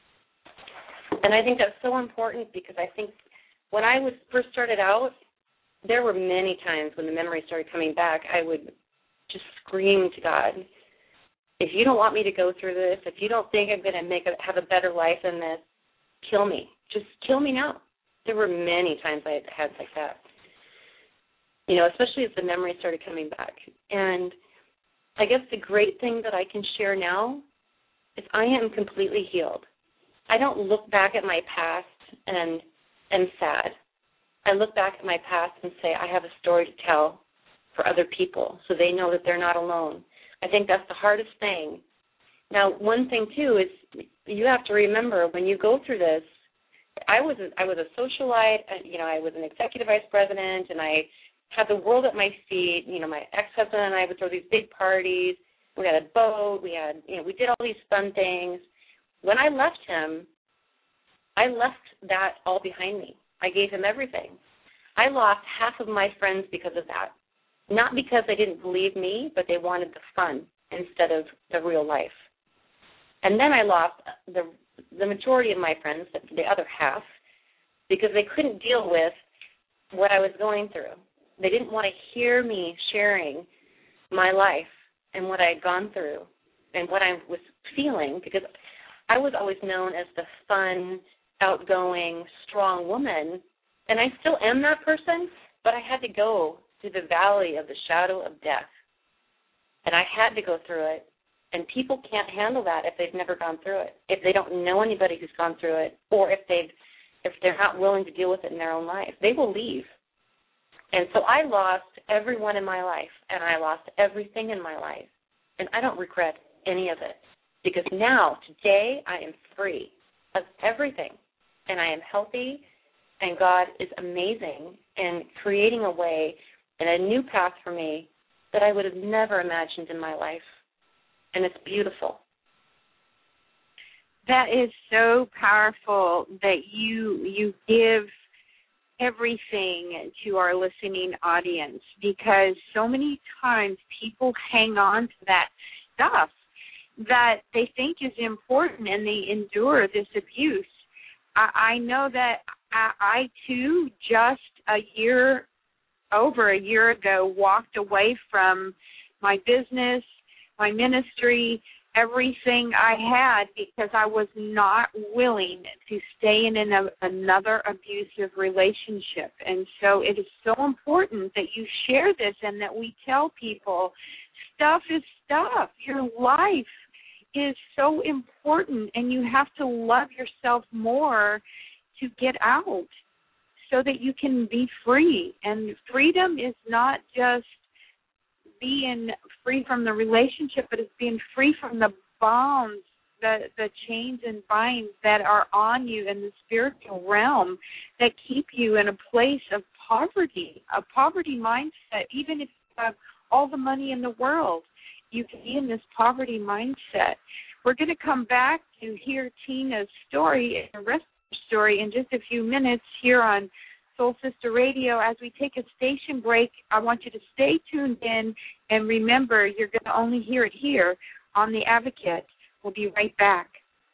And I think that's so important because I think when I first started out, there were many times when the memories started coming back, I would just scream to God, if you don't want me to go through this, if you don't think I'm going to have a better life than this, kill me. Just kill me now. There were many times I had like that, especially as the memories started coming back. And I guess the great thing that I can share now is I am completely healed. I don't look back at my past and am sad. I look back at my past and say I have a story to tell for other people so they know that they're not alone. I think that's the hardest thing. Now, one thing, too, is you have to remember when you go through this, I was a socialite, I was an executive vice president, and I had the world at my feet. My ex-husband and I would throw these big parties. We had a boat. We did all these fun things. When I left him, I left that all behind me. I gave him everything. I lost half of my friends because of that. Not because they didn't believe me, but they wanted the fun instead of the real life. And then I lost the majority of my friends, the other half, because they couldn't deal with what I was going through. They didn't want to hear me sharing my life and what I had gone through and what I was feeling, because I was always known as the fun, outgoing, strong woman, and I still am that person, but I had to go through the valley of the shadow of death, and I had to go through it, and people can't handle that if they've never gone through it, if they don't know anybody who's gone through it, or if they're not willing to deal with it in their own life. They will leave. And so I lost everyone in my life, and I lost everything in my life, and I don't regret any of it, because now, today, I am free of everything, and I am healthy, and God is amazing in creating a way and a new path for me that I would have never imagined in my life, and it's beautiful. That is so powerful that you give everything to our listening audience, because so many times people hang on to that stuff that they think is important, and they endure this abuse. I know that I too, just over a year ago, walked away from my business, my ministry, everything I had, because I was not willing to stay in another abusive relationship. And so it is so important that you share this and that we tell people stuff is stuff. Your life is so important, and you have to love yourself more to get out so that you can be free. And freedom is not just being free from the relationship, but it's being free from the bonds, the chains and binds that are on you in the spiritual realm that keep you in a place of poverty, a poverty mindset. Even if you have all the money in the world, you can be in this poverty mindset. We're going to come back to hear Tina's story and the rest of her story in just a few minutes here on Soul Sister Radio. As we take a station break, I want you to stay tuned in, and remember, you're going to only hear it here on The Advocate. We'll be right back.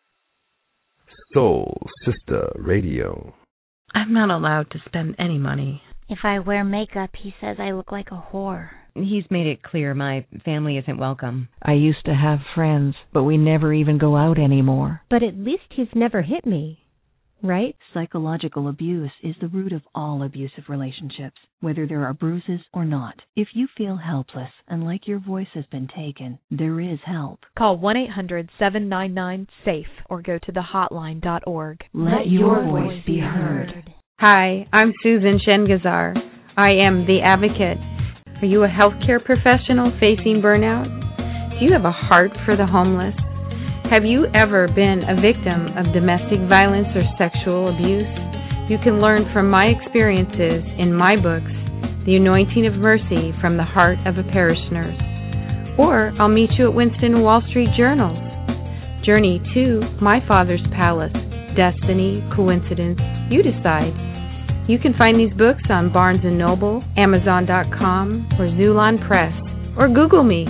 Soul Sister Radio. I'm not allowed to spend any money. If I wear makeup, he says I look like a whore. He's made it clear my family isn't welcome. I used to have friends, but we never even go out anymore. But at least he's never hit me, right? Psychological abuse is the root of all abusive relationships, whether there are bruises or not. If you feel helpless and like your voice has been taken, there is help. Call 1-800-799-SAFE or go to thehotline.org. Let your voice be heard. Hi, I'm Susan Shengazar. I am The Advocate. Are you a healthcare professional facing burnout? Do you have a heart for the homeless? Have you ever been a victim of domestic violence or sexual abuse? You can learn from my experiences in my books, The Anointing of Mercy from the Heart of a Parish Nurse. Or I'll meet you at Winston Wall Street Journals. Journey to My Father's Palace, Destiny, Coincidence, you decide. You can find these books on Barnes & Noble, Amazon.com, or Zulon Press, or Google me.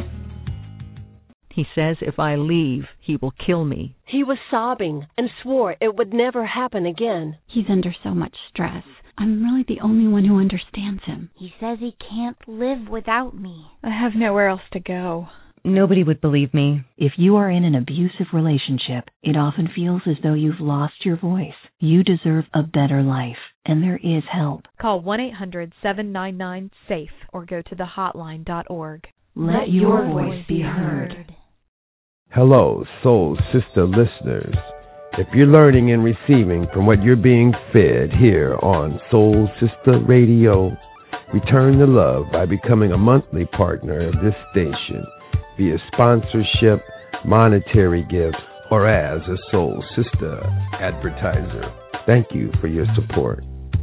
He says if I leave, he will kill me. He was sobbing and swore it would never happen again. He's under so much stress. I'm really the only one who understands him. He says he can't live without me. I have nowhere else to go. Nobody would believe me. If you are in an abusive relationship, it often feels as though you've lost your voice. You deserve a better life, and there is help. Call 1-800-799-SAFE or go to thehotline.org. Let your voice be heard. Hello, Soul Sister listeners. If you're learning and receiving from what you're being fed here on Soul Sister Radio, return the love by becoming a monthly partner of this station via sponsorship, monetary gifts, or as a Soul Sister advertiser. Thank you for your support.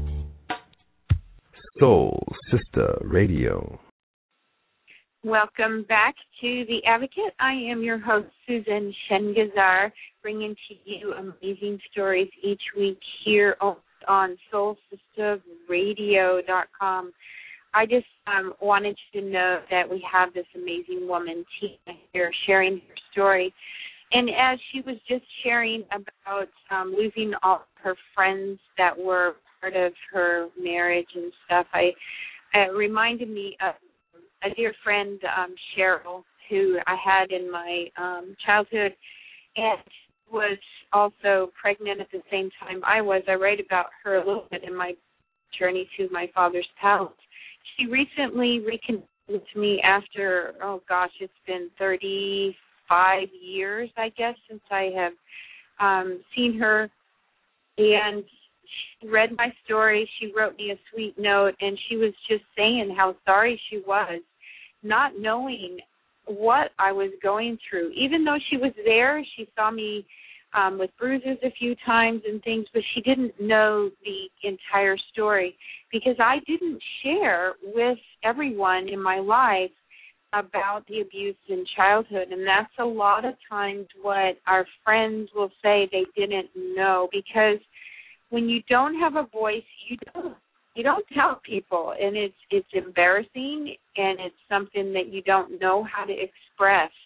Soul Sister Radio. Welcome back to The Advocate. I am your host, Susan Shengazar, bringing to you amazing stories each week here on SoulSisterRadio.com. I just wanted you to know that we have this amazing woman, Tina, here sharing her story. And as she was just sharing about losing all her friends that were part of her marriage and stuff, it reminded me of a dear friend, Cheryl, who I had in my childhood, and was also pregnant at the same time I was. I write about her a little bit in my journey to my father's palace. She recently reconnected with me after, it's been 35 years, I guess, since I have seen her. And she read my story. She wrote me a sweet note, and she was just saying how sorry she was, not knowing what I was going through. Even though she was there, she saw me with bruises a few times and things, but she didn't know the entire story because I didn't share with everyone in my life about the abuse in childhood. And that's a lot of times what our friends will say they didn't know, because when you don't have a voice, you don't tell people, and it's embarrassing, and it's something that you don't know how to express.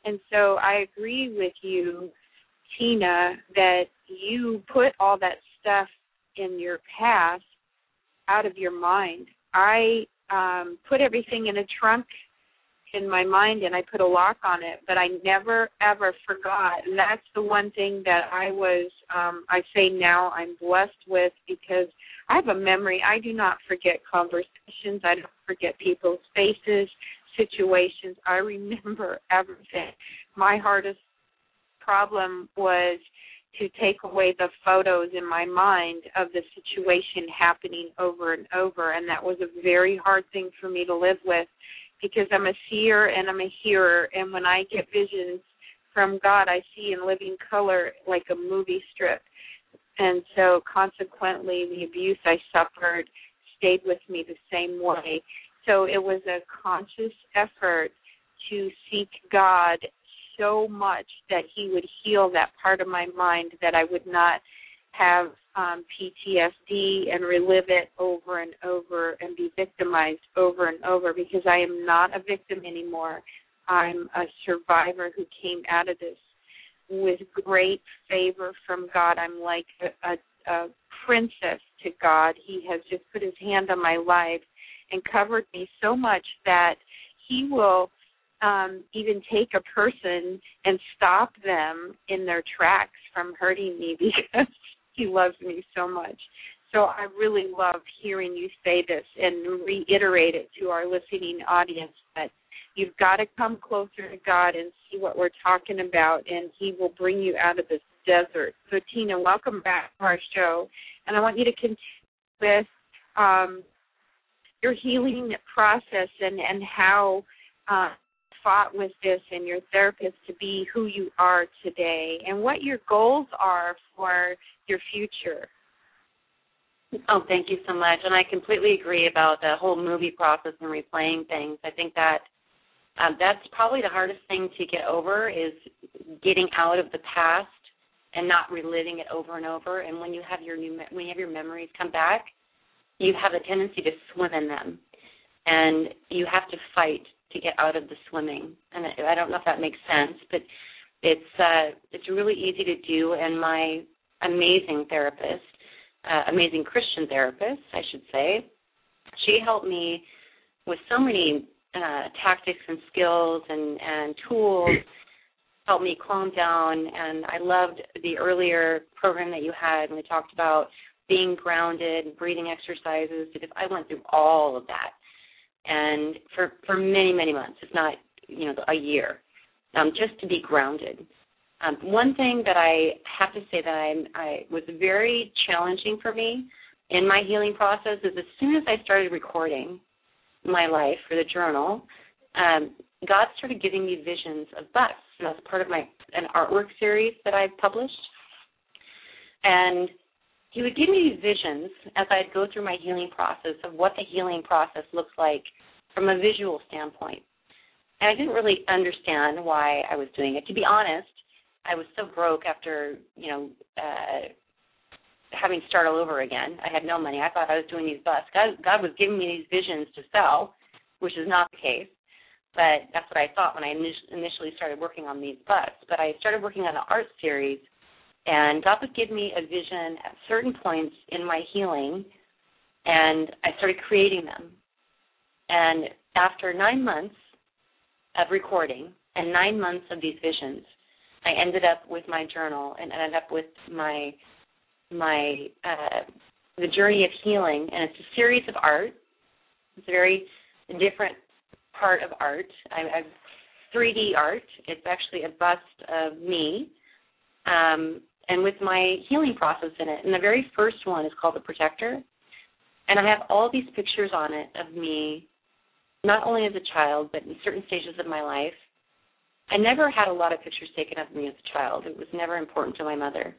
And so I agree with you, Tina, that you put all that stuff in your past out of your mind. I put everything in a trunk in my mind, and I put a lock on it, but I never, ever forgot. And that's the one thing that I say now I'm blessed with, because I have a memory. I do not forget conversations. I don't forget people's faces, situations. I remember everything. My hardest problem was to take away the photos in my mind of the situation happening over and over, and that was a very hard thing for me to live with, because I'm a seer and I'm a hearer, and when I get visions from God, I see in living color like a movie strip. And so consequently, the abuse I suffered stayed with me the same way. So it was a conscious effort to seek God so much that he would heal that part of my mind, that I would not have PTSD and relive it over and over and be victimized over and over, because I am not a victim anymore. I'm a survivor who came out of this with great favor from God. I'm like a princess to God. He has just put his hand on my life and covered me so much that he will even take a person and stop them in their tracks from hurting me, because he loves me so much. So I really love hearing you say this and reiterate it to our listening audience, that you've got to come closer to God and see what we're talking about, and he will bring you out of this desert. So, Tina, welcome back to our show. And I want you to continue with your healing process and how fought with this and your therapist to be who you are today, and what your goals are for your future. Oh, thank you so much. And I completely agree about the whole movie process and replaying things. I think that that's probably the hardest thing to get over, is getting out of the past and not reliving it over and over. And when you have your memories come back, you have a tendency to swim in them, and you have to fight to get out of the swimming. And I don't know if that makes sense, but it's really easy to do. And my amazing therapist, amazing Christian therapist, I should say, she helped me with so many tactics and skills and tools, helped me calm down. And I loved the earlier program that you had when we talked about being grounded, breathing exercises, because I went through all of that. And for many, many months, if not, a year, just to be grounded. One thing that I have to say that I was very challenging for me in my healing process is, as soon as I started recording my life for the journal, God started giving me visions of busts. And that's part of an artwork series that I've published. And he would give me these visions as I'd go through my healing process of what the healing process looks like from a visual standpoint. And I didn't really understand why I was doing it. To be honest, I was so broke after, having to start all over again. I had no money. I thought I was doing these busts. God was giving me these visions to sell, which is not the case. But that's what I thought when I initially started working on these busts. But I started working on an art series, and God would give me a vision at certain points in my healing, and I started creating them. And after 9 months of recording and 9 months of these visions, I ended up with my journal and ended up with the journey of healing. And it's a series of art. It's a very different part of art. I have 3D art. It's actually a bust of me, and with my healing process in it. And the very first one is called The Protector. And I have all these pictures on it of me, not only as a child, but in certain stages of my life. I never had a lot of pictures taken of me as a child. It was never important to my mother.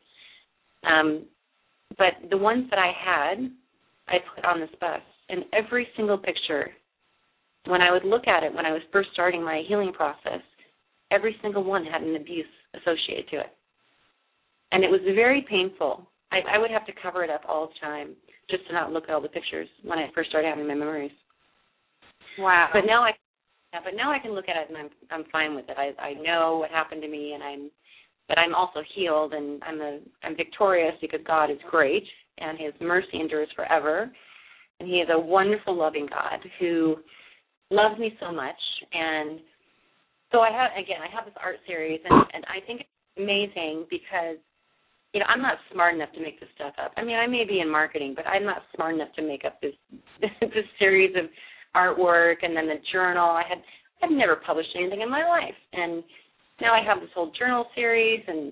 But the ones that I had, I put on this bust. And every single picture, when I would look at it when I was first starting my healing process, every single one had an abuse associated to it. And it was very painful. I would have to cover it up all the time just to not look at all the pictures when I first started having my memories. Wow. But now Yeah, but now I can look at it and I'm fine with it. I know what happened to me, but I'm also healed, and I'm victorious because God is great and His mercy endures forever, and He is a wonderful, loving God who loves me so much. And so I have this art series, and I think it's amazing because, you know, I'm not smart enough to make this stuff up. I mean, I may be in marketing, but I'm not smart enough to make up this series of artwork, and then the journal. I've never published anything in my life, and now I have this whole journal series, and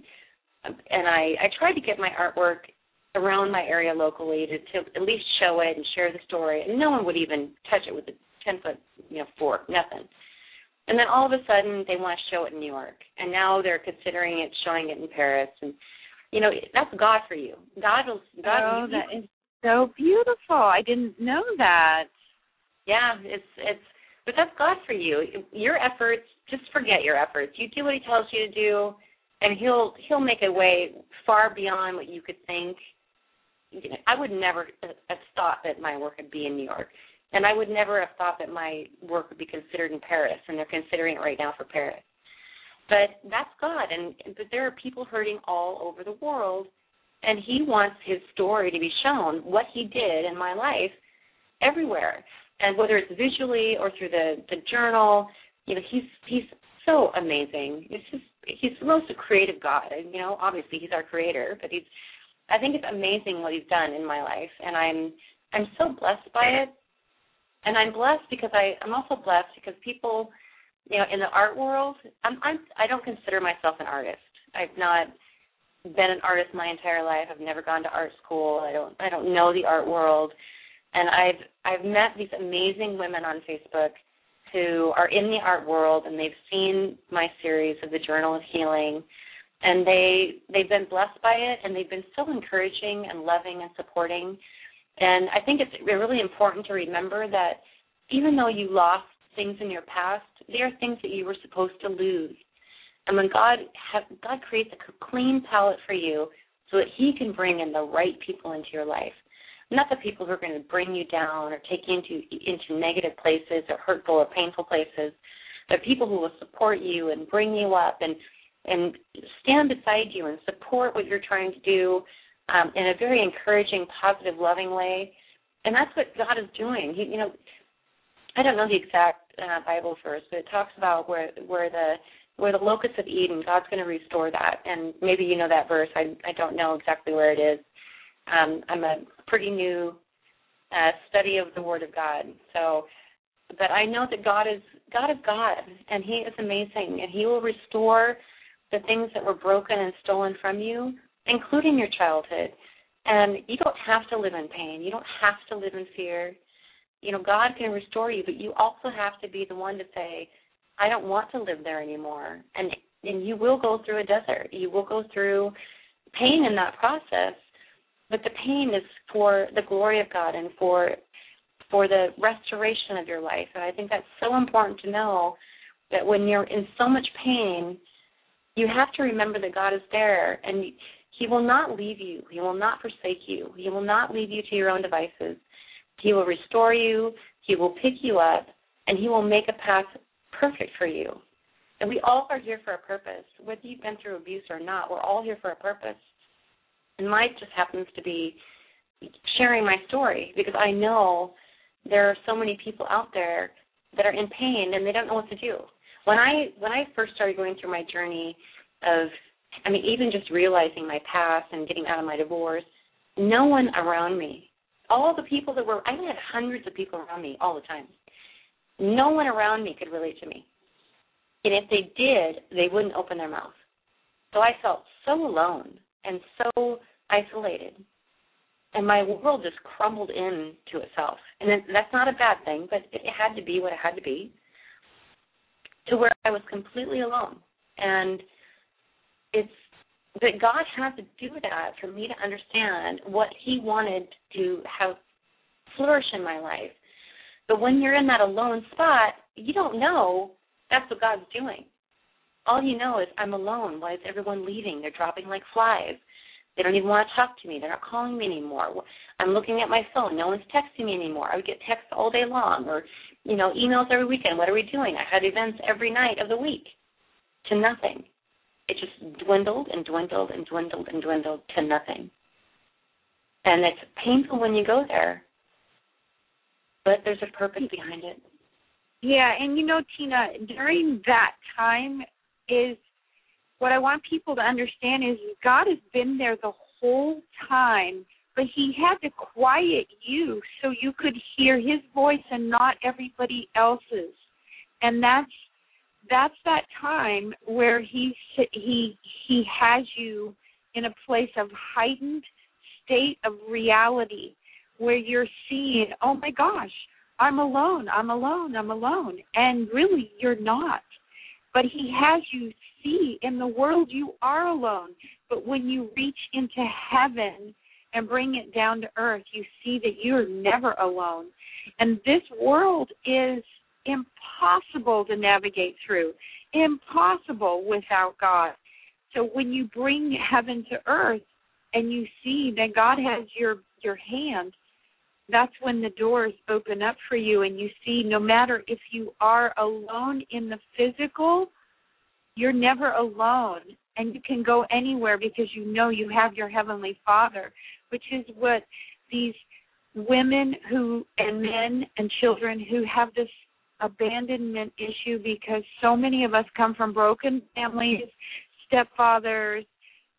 I tried to get my artwork around my area locally to at least show it and share the story, and no one would even touch it with a 10-foot fork, nothing. And then all of a sudden they want to show it in New York, and now they're considering it, showing it in Paris, and you know, that's God for you. God that is so beautiful. I didn't know that. Yeah, but that's God for you. Your efforts, just forget your efforts. You do what He tells you to do, and He'll make a way far beyond what you could think. You know, I would never have thought that my work would be in New York, and I would never have thought that my work would be considered in Paris, and they're considering it right now for Paris. But that's God, but there are people hurting all over the world, and He wants His story to be shown, what He did in my life, everywhere. And whether it's visually or through the journal, you know, He's so amazing. He's the most creative God. And, you know, obviously He's our creator, but I think it's amazing what He's done in my life, and I'm so blessed by it. And I'm blessed because I'm also blessed because people, you know, in the art world, I don't consider myself an artist. I've not been an artist my entire life. I've never gone to art school. I don't know the art world. And I've met these amazing women on Facebook who are in the art world, and they've seen my series of the Journal of Healing, and they've been blessed by it, and they've been so encouraging and loving and supporting. And I think it's really important to remember that even though you lost things in your past, they are things that you were supposed to lose. And when God creates a clean palette for you so that He can bring in the right people into your life, not the people who are going to bring you down or take you into negative places or hurtful or painful places, but people who will support you and bring you up and stand beside you and support what you're trying to do in a very encouraging, positive, loving way. And that's what God is doing. I don't know the exact Bible verse, but it talks about where the locusts of Eden, God's going to restore that. And maybe you know that verse. I don't know exactly where it is. I'm a pretty new study of the Word of God. But I know that God is God, and He is amazing, and He will restore the things that were broken and stolen from you, including your childhood. And you don't have to live in pain. You don't have to live in fear. You know, God can restore you, but you also have to be the one to say, I don't want to live there anymore. And you will go through a desert. You will go through pain in that process, but the pain is for the glory of God and for the restoration of your life. And I think that's so important to know, that when you're in so much pain, you have to remember that God is there, and He will not leave you. He will not forsake you. He will not leave you to your own devices. He will restore you. He will pick you up, and He will make a path perfect for you. And we all are here for a purpose. Whether you've been through abuse or not, we're all here for a purpose. And mine just happens to be sharing my story, because I know there are so many people out there that are in pain and they don't know what to do. When I first started going through my journey of, even just realizing my past and getting out of my divorce, no one around me, all the people I had hundreds of people around me all the time. No one around me could relate to me. And if they did, they wouldn't open their mouth. So I felt so alone and so isolated. And my world just crumbled into itself. And that's not a bad thing, but it had to be what it had to be, to where I was completely alone. And but God had to do that for me to understand what He wanted to have flourish in my life. But when you're in that alone spot, you don't know that's what God's doing. All you know is, I'm alone. Why is everyone leaving? They're dropping like flies. They don't even want to talk to me. They're not calling me anymore. I'm looking at my phone. No one's texting me anymore. I would get texts all day long, or, emails every weekend. What are we doing? I had events every night of the week. To nothing. It just dwindled and dwindled and dwindled and dwindled to nothing. And it's painful when you go there, but there's a purpose behind it. Yeah, and Tina, during that time is what I want people to understand is God has been there the whole time, but he had to quiet you so you could hear his voice and not everybody else's. And that's that time where he has you in a place of heightened state of reality where you're seeing, oh my gosh, I'm alone. And really, you're not. But he has you see in the world you are alone. But when you reach into heaven and bring it down to earth, you see that you're never alone. And this world is impossible to navigate through, impossible without God. So when you bring heaven to earth and you see that God has your hand, that's when the doors open up for you, and you see no matter if you are alone in the physical, you're never alone, and you can go anywhere because you know you have your Heavenly Father, which is what these women and men and children who have this abandonment issue, because so many of us come from broken families, stepfathers,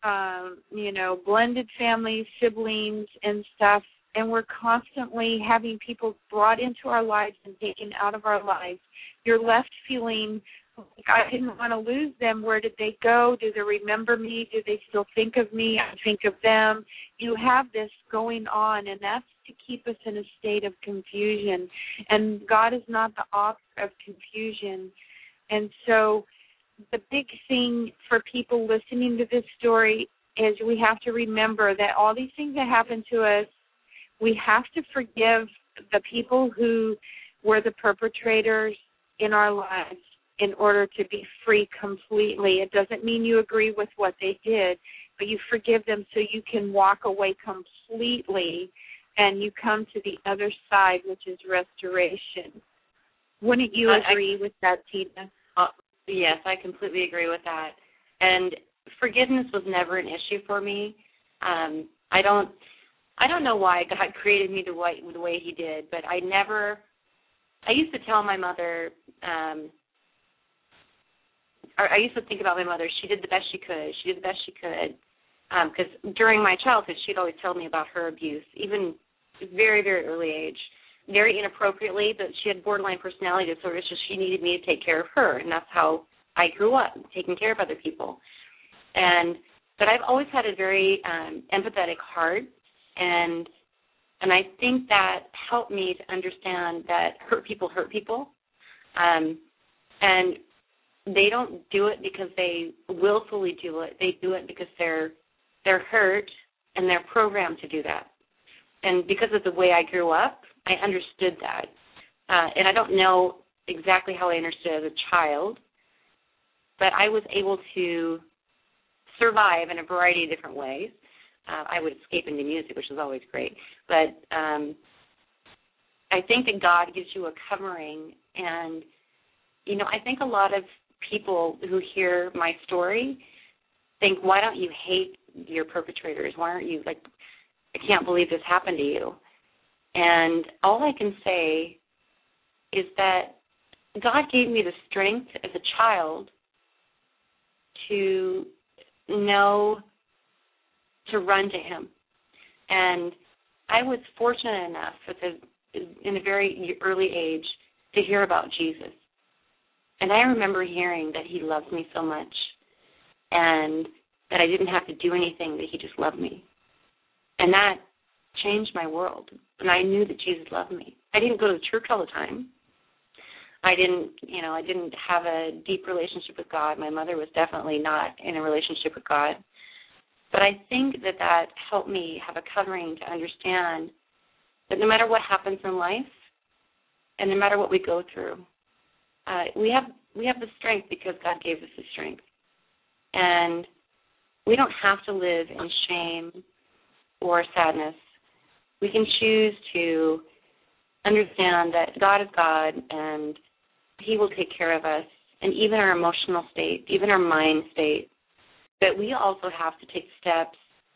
blended families, siblings and stuff, and we're constantly having people brought into our lives and taken out of our lives. You're left feeling like, I didn't want to lose them. Where did they go? Do they remember me? Do they still think of me? I think of them. You have this going on, and that's to keep us in a state of confusion. And God is not the author of confusion. And so the big thing for people listening to this story is we have to remember that all these things that happen to us, we have to forgive the people who were the perpetrators in our lives in order to be free completely. It doesn't mean you agree with what they did, but you forgive them so you can walk away completely and you come to the other side, which is restoration. Wouldn't you agree with that, Tina? Yes, I completely agree with that. And forgiveness was never an issue for me. I don't know why God created me the way he did, but I used to tell my mother, I used to think about my mother, she did the best she could. Because during my childhood, she'd always tell me about her abuse, even very, very early age, very inappropriately, but she had borderline personality disorder, so she needed me to take care of her, and that's how I grew up, taking care of other people. But I've always had a very empathetic heart, and I think that helped me to understand that hurt people, and they don't do it because they willfully do it. They do it because they're hurt and they're programmed to do that. And because of the way I grew up, I understood that. And I don't know exactly how I understood as a child, but I was able to survive in a variety of different ways. I would escape into music, which was always great. But I think that God gives you a covering. And, I think a lot of people who hear my story think, why don't you hate your perpetrators? Why aren't you like, I can't believe this happened to you? And all I can say is that God gave me the strength as a child to know to run to him. And I was fortunate enough in a very early age to hear about Jesus. And I remember hearing that he loved me so much and that I didn't have to do anything, that he just loved me. And that changed my world. And I knew that Jesus loved me. I didn't go to church all the time. I didn't have a deep relationship with God. My mother was definitely not in a relationship with God. But I think that helped me have a covering to understand that no matter what happens in life and no matter what we go through, we have the strength because God gave us the strength. And we don't have to live in shame or sadness. We can choose to understand that God is God and He will take care of us, and even our emotional state, even our mind state. But we also have to take steps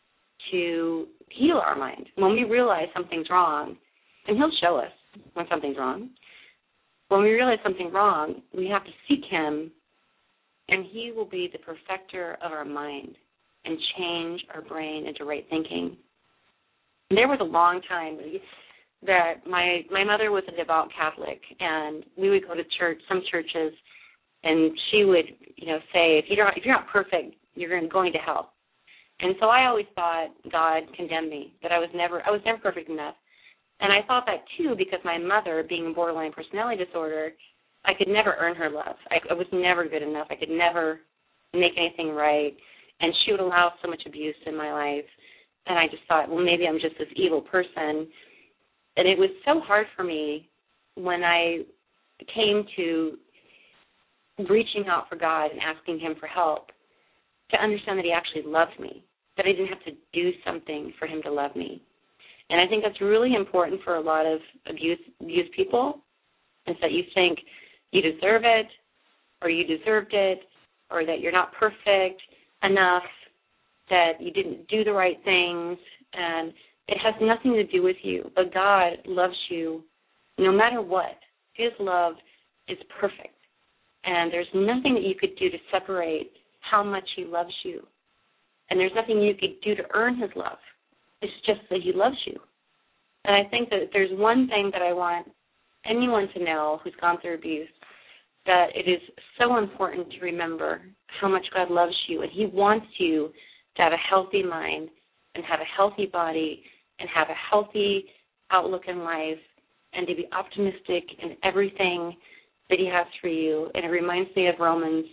to heal our mind. When we realize something's wrong, and He'll show us when something's wrong, when we realize something's wrong, we have to seek Him, and He will be the perfecter of our mind and change our brain into right thinking. And there was a long time that my mother was a devout Catholic, and we would go to church, some churches, and she would, say, if you're not perfect, you're going to hell. And so I always thought God condemned me, that I was never perfect enough. And I thought that too because my mother, being borderline personality disorder, I could never earn her love. I was never good enough. I could never make anything right. And she would allow so much abuse in my life. And I just thought, well, maybe I'm just this evil person. And it was so hard for me when I came to reaching out for God and asking Him for help to understand that He actually loved me, that I didn't have to do something for Him to love me. And I think that's really important for a lot of abused people, is that you think you deserve it, or you deserved it, or that you're not perfect enough, that you didn't do the right things, and it has nothing to do with you. But God loves you no matter what. His love is perfect, and there's nothing that you could do to separate how much He loves you. And there's nothing you could do to earn His love. It's just that He loves you. And I think that if there's one thing that I want anyone to know who's gone through abuse, that it is so important to remember how much God loves you, and He wants you to have a healthy mind and have a healthy body and have a healthy outlook in life and to be optimistic in everything that He has for you. And it reminds me of Romans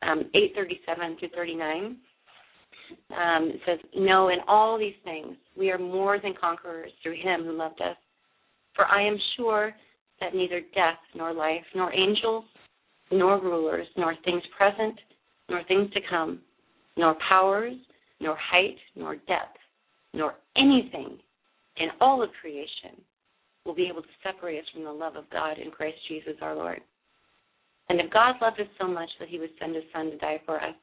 8:37-39. It says, "No, in all these things we are more than conquerors through Him who loved us. For I am sure that neither death nor life, nor angels, nor rulers, nor things present, nor things to come, nor powers, nor height, nor depth, nor anything in all of creation will be able to separate us from the love of God in Christ Jesus our Lord." And if God loved us so much that He would send His Son to die for us,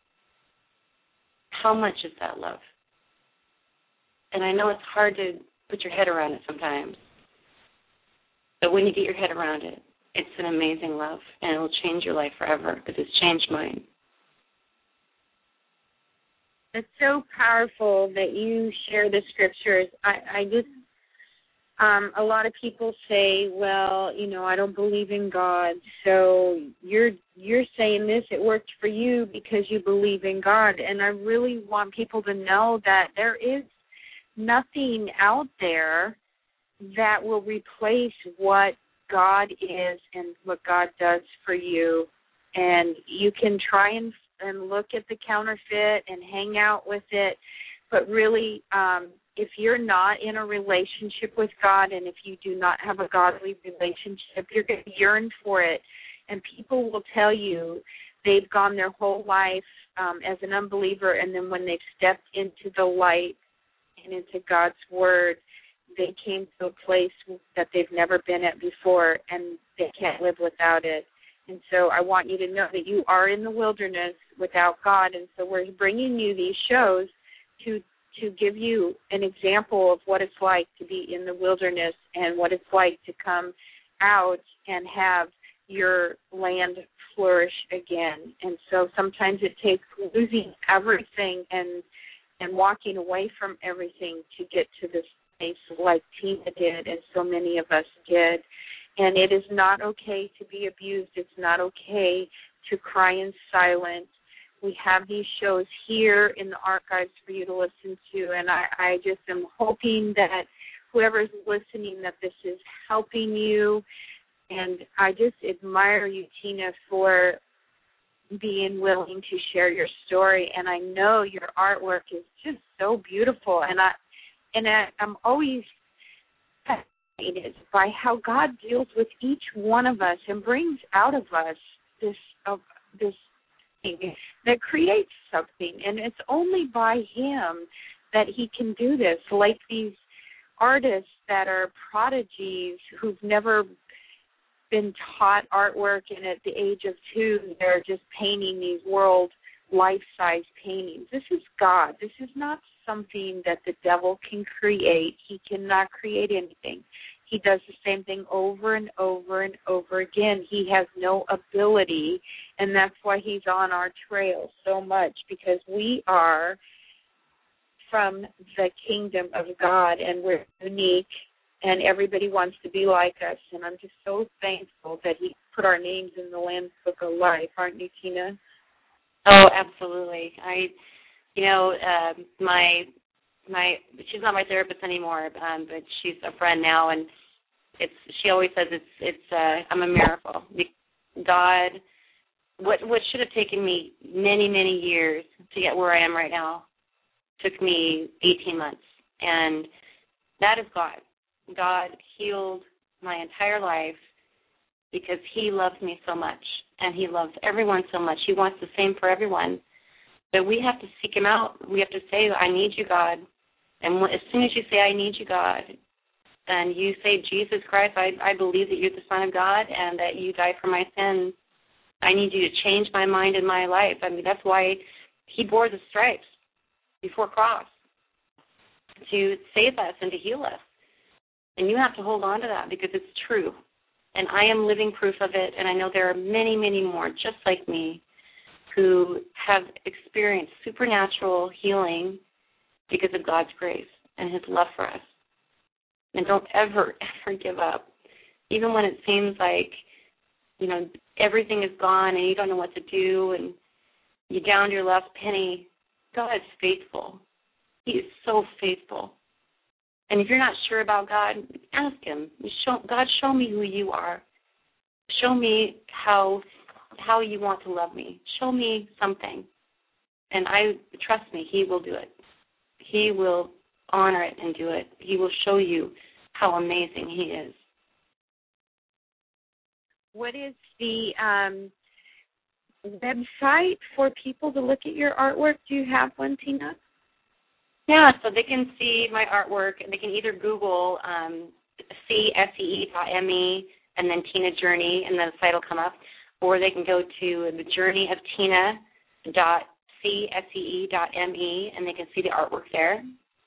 how much is that love? And I know it's hard to put your head around it sometimes, but when you get your head around it, it's an amazing love, and it will change your life forever because it's changed mine. It's so powerful that you share the scriptures. A lot of people say, well, I don't believe in God, so you're saying this, it worked for you because you believe in God. And I really want people to know that there is nothing out there that will replace what God is and what God does for you. And you can try and look at the counterfeit and hang out with it, but really, if you're not in a relationship with God and if you do not have a godly relationship, you're going to yearn for it. And people will tell you they've gone their whole life as an unbeliever, and then when they've stepped into the light and into God's Word, they came to a place that they've never been at before, and they can't live without it. And so I want you to know that you are in the wilderness without God, and so we're bringing you these shows to give you an example of what it's like to be in the wilderness and what it's like to come out and have your land flourish again. And so sometimes it takes losing everything and walking away from everything to get to this place like Tina did and so many of us did. And it is not okay to be abused. It's not okay to cry in silence. We have these shows here in the archives for you to listen to, and I just am hoping that whoever's listening, that this is helping you. And I just admire you, Tina, for being willing to share your story. And I know your artwork is just so beautiful, and I'm always fascinated by how God deals with each one of us and brings out of us this that creates something, and it's only by Him that He can do this. Like these artists that are prodigies who've never been taught artwork, and at the age of 2, they're just painting these world life-size paintings. This is God. This is not something that the devil can create. He cannot create anything. He does the same thing over and over and over again. He has no ability, and that's why he's on our trail so much, because we are from the kingdom of God, and we're unique, and everybody wants to be like us. And I'm just so thankful that he put our names in the Lamb's Book of Life. Aren't you, Tina? Oh, absolutely. She's not my therapist anymore, but she's a friend now, and she always says I'm a miracle. God, what should have taken me many, many years to get where I am right now took me 18 months, and that is God. God healed my entire life because he loves me so much, and he loves everyone so much. He wants the same for everyone. But we have to seek him out. We have to say, I need you, God. And as soon as you say, I need you, God, and you say, Jesus Christ, I believe that you're the Son of God and that you died for my sins. I need you to change my mind and my life. I mean, that's why he bore the stripes before cross, to save us and to heal us. And you have to hold on to that because it's true. And I am living proof of it, and I know there are many, many more just like me who have experienced supernatural healing because of God's grace and his love for us. And don't ever, ever give up. Even when it seems like, everything is gone and you don't know what to do and you downed your last penny, God is faithful. He is so faithful. And if you're not sure about God, ask him. God, show me who you are. Show me how you want to love me. Show me something. And trust me, he will do it. He will honor it and do it. He will show you how amazing he is. What is the website for people to look at your artwork? Do you have one, Tina? Yeah, so they can see my artwork. They can either Google csee.me and then Tina Journey, and then the site will come up, or they can go to thejourneyoftina.csee.me, and they can see the artwork there.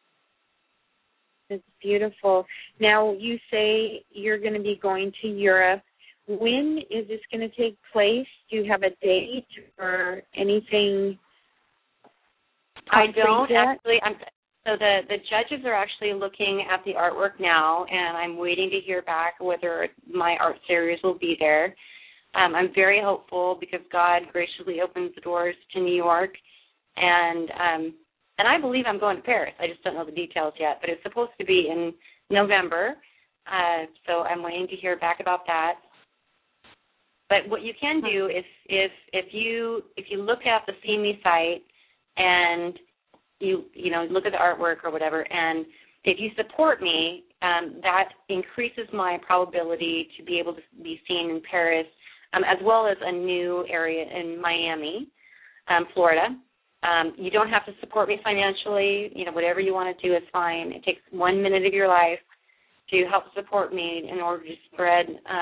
It's beautiful. Now, you say you're going to be going to Europe. When is this going to take place? Do you have a date or anything? I don't actually. So the judges are actually looking at the artwork now, and I'm waiting to hear back whether my art series will be there. I'm very hopeful because God graciously opens the doors to New York, and I believe I'm going to Paris. I just don't know the details yet, but it's supposed to be in November, so I'm waiting to hear back about that. But what you can do is if you look at the See Me site and you look at the artwork or whatever, and if you support me, that increases my probability to be able to be seen in Paris, as well as a new area in Miami, Florida. You don't have to support me financially. Whatever you want to do is fine. It takes 1 minute of your life to help support me in order to spread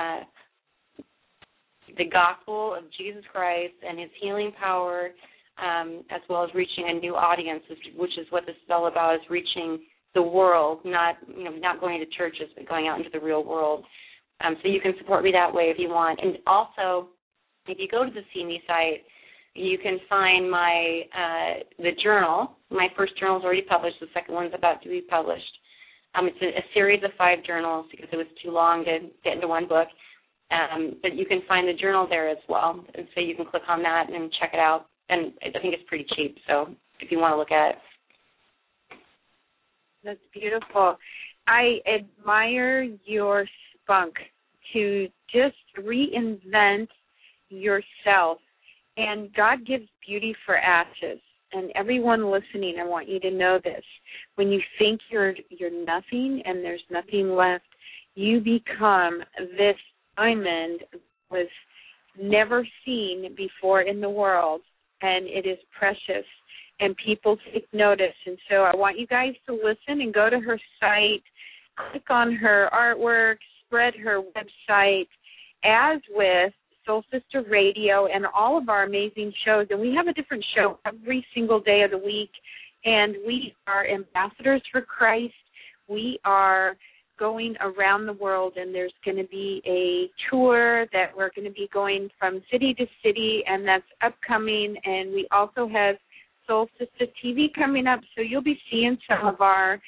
the gospel of Jesus Christ and his healing power, as well as reaching a new audience, which is what this is all about, is reaching the world, not going to churches, but going out into the real world. So you can support me that way if you want. And also, if you go to the See Me site, you can find my the journal. My first journal is already published. The second one's about to be published. It's a series of 5 journals because it was too long to get into one book. But you can find the journal there as well. And so you can click on that and check it out. And I think it's pretty cheap, so if you want to look at it. That's beautiful. I admire your spunk to just reinvent yourself. And God gives beauty for ashes. And everyone listening, I want you to know this. When you think you're nothing and there's nothing left, you become this diamond was never seen before in the world, and it is precious, and people take notice. And so I want you guys to listen and go to her site click on her artwork, spread her website, as with Soul Sister Radio and all of our amazing shows. And we have a different show every single day of the week, and we are ambassadors for Christ. We are going around the world, and there's going to be a tour that we're going to be going from city to city, and that's upcoming. And we also have Soul Sister TV coming up, so you'll be seeing some of our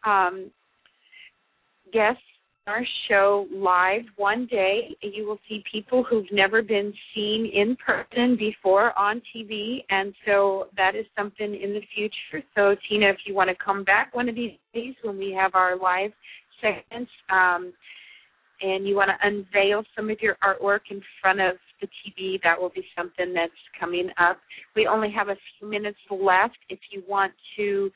guests on our show live one day. You will see people who've never been seen in person before on TV, and so that is something in the future. So, Tina, if you want to come back one of these days when we have our live segments, and you want to unveil some of your artwork in front of the TV, that will be something that's coming up. We only have a few minutes left. If you want to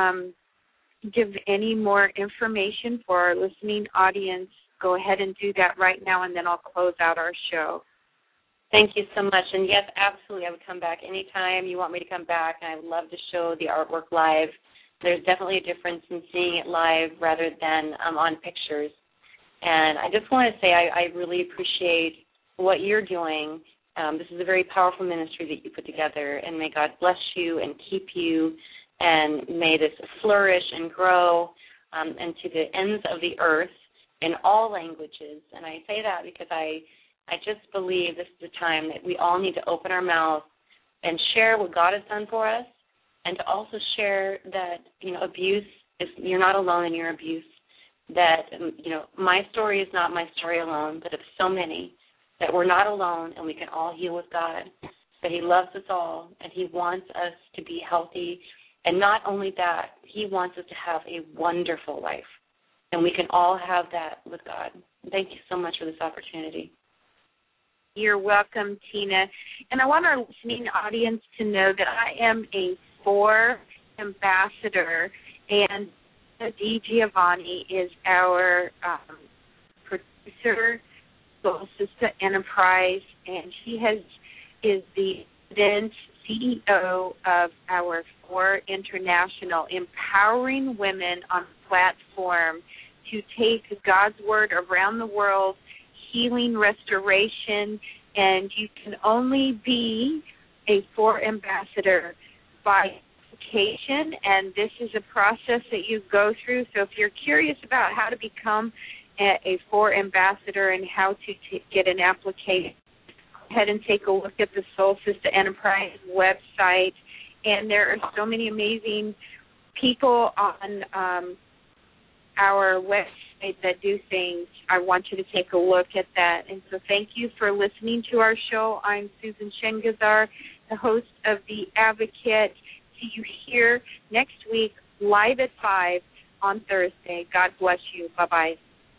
give any more information for our listening audience, go ahead and do that right now, and then I'll close out our show. Thank you so much. And yes, absolutely, I would come back anytime you want me to come back, and I would love to show the artwork live. There's definitely a difference in seeing it live rather than on pictures. And I just want to say I really appreciate what you're doing. This is a very powerful ministry that you put together, and may God bless you and keep you, and may this flourish and grow and to the ends of the earth in all languages. And I say that because I just believe this is a time that we all need to open our mouth and share what God has done for us, and to also share that, abuse is, you're not alone in your abuse, that, my story is not my story alone, but of so many, that we're not alone and we can all heal with God, that He loves us all and He wants us to be healthy. And not only that, He wants us to have a wonderful life, and we can all have that with God. Thank you so much for this opportunity. You're welcome, Tina. And I want our listening audience to know that I am a 4 ambassador, and Dee Giovanni is our producer, Soul Sister Enterprise, and she is the then CEO of our 4 International, empowering women on a platform to take God's word around the world, healing, restoration, and you can only be a 4 ambassador by application, and this is a process that you go through. So if you're curious about how to become a 4 ambassador and how to get an application, go ahead and take a look at the Soul Sister Enterprise website. And there are so many amazing people on our website that do things. I want you to take a look at that. And so thank you for listening to our show. I'm Susan Shengazar, the host of The Advocate. See you here next week, live at 5 on Thursday. God bless you. Bye-bye.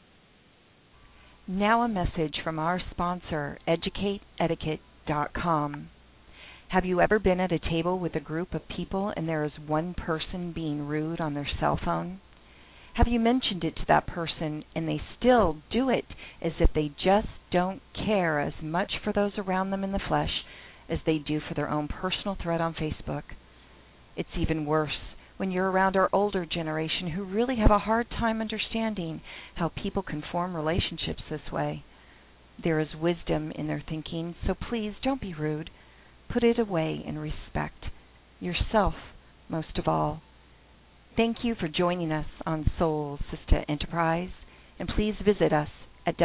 Now a message from our sponsor, EducateEtiquette.com. Have you ever been at a table with a group of people and there is one person being rude on their cell phone? Have you mentioned it to that person and they still do it as if they just don't care as much for those around them in the flesh as they do for their own personal thread on Facebook? It's even worse when you're around our older generation who really have a hard time understanding how people can form relationships this way. There is wisdom in their thinking, so please don't be rude. Put it away and respect yourself most of all. Thank you for joining us on Soul Sister Enterprise, and please visit us at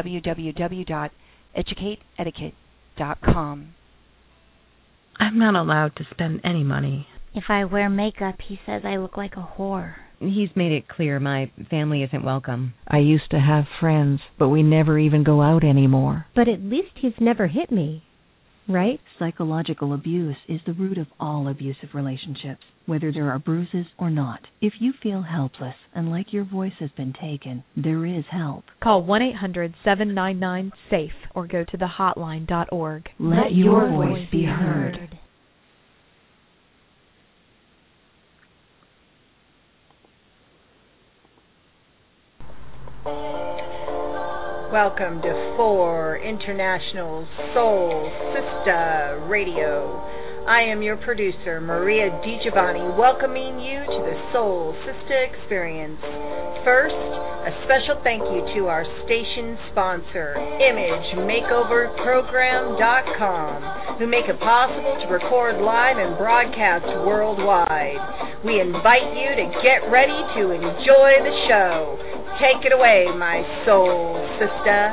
www.educateetiquette.com. I'm not allowed to spend any money. If I wear makeup, he says I look like a whore. He's made it clear my family isn't welcome. I used to have friends, but we never even go out anymore. But at least he's never hit me, right? Psychological abuse is the root of all abusive relationships, whether there are bruises or not. If you feel helpless and like your voice has been taken, there is help. Call 1-800-799-SAFE or go to thehotline.org. Let your voice be heard. Welcome to 4 International Soul Sister Radio. I am your producer, Maria DiGiovanni, welcoming you to the Soul Sister Experience. First, a special thank you to our station sponsor, ImageMakeoverProgram.com, who make it possible to record live and broadcast worldwide. We invite you to get ready to enjoy the show. Take it away, my soul sister.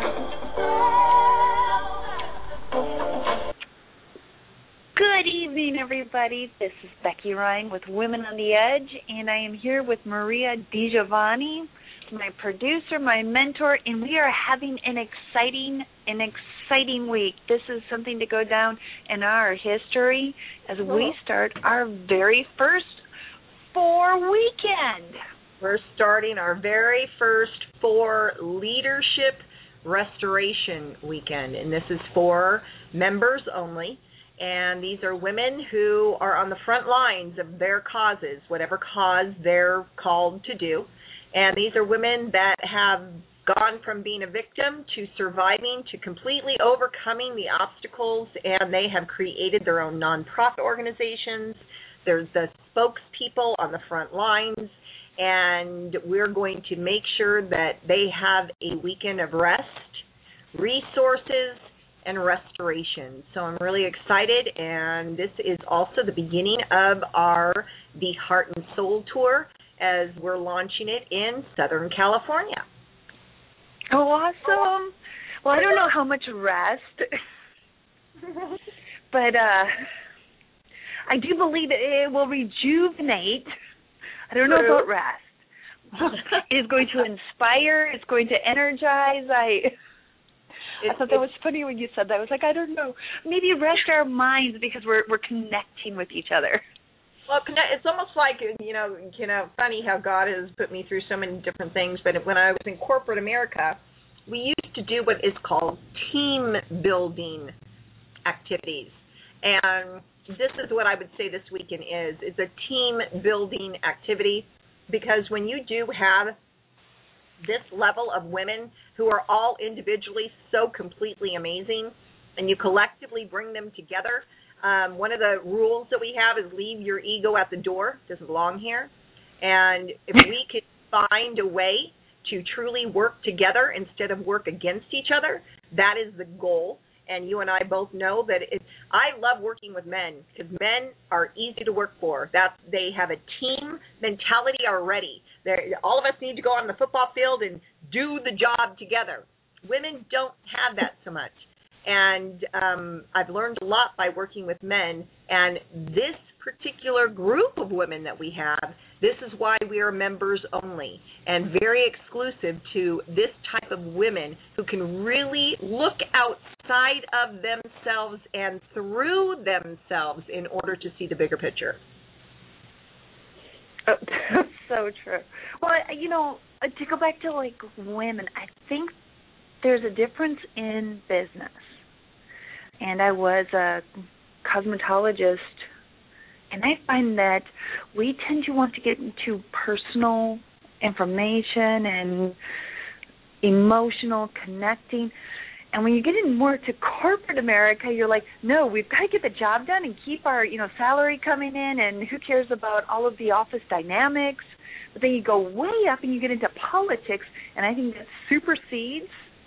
Good evening, everybody. This is Becky Ryan with Women on the Edge, and I am here with Maria DiGiovanni, my producer, my mentor, and we are having an exciting week. This is something to go down in our history as we start our very first 4 weekend. We're starting our very first 4 leadership restoration weekend, and this is for members only. And these are women who are on the front lines of their causes, whatever cause they're called to do. And these are women that have gone from being a victim to surviving to completely overcoming the obstacles, and they have created their own nonprofit organizations. There's the spokespeople on the front lines, and we're going to make sure that they have a weekend of rest, resources, and restoration. So I'm really excited, and this is also the beginning of our The Heart and Soul Tour as we're launching it in Southern California. Oh, awesome. Well, I don't know how much rest, but I do believe it will rejuvenate. I don't know about rest. It is going to inspire. It's going to energize. I thought that was funny when you said that. I was like, I don't know. Maybe rest our minds because we're connecting with each other. Well, it's almost like, funny how God has put me through so many different things. But when I was in corporate America, we used to do what is called team building activities. And this is what I would say this weekend is. It's a team building activity, because when you do have this level of women who are all individually so completely amazing, and you collectively bring them together, one of the rules that we have is leave your ego at the door. It doesn't belong here. And if we could find a way to truly work together instead of work against each other, that is the goal. And you and I both know that I love working with men because men are easy to work for. They have a team mentality already. All of us need to go on the football field and do the job together. Women don't have that so much. And I've learned a lot by working with men. And this particular group of women that we have, this is why we are members only and very exclusive to this type of women who can really look outside of themselves and through themselves in order to see the bigger picture. Oh, that's so true. Well, to go back to women, I think there's a difference in business. And I was a cosmetologist, and I find that we tend to want to get into personal information and emotional connecting. And when you get in more to corporate America, you're like, no, we've got to get the job done and keep our, salary coming in, and who cares about all of the office dynamics? But then you go way up and you get into politics, and I think that supersedes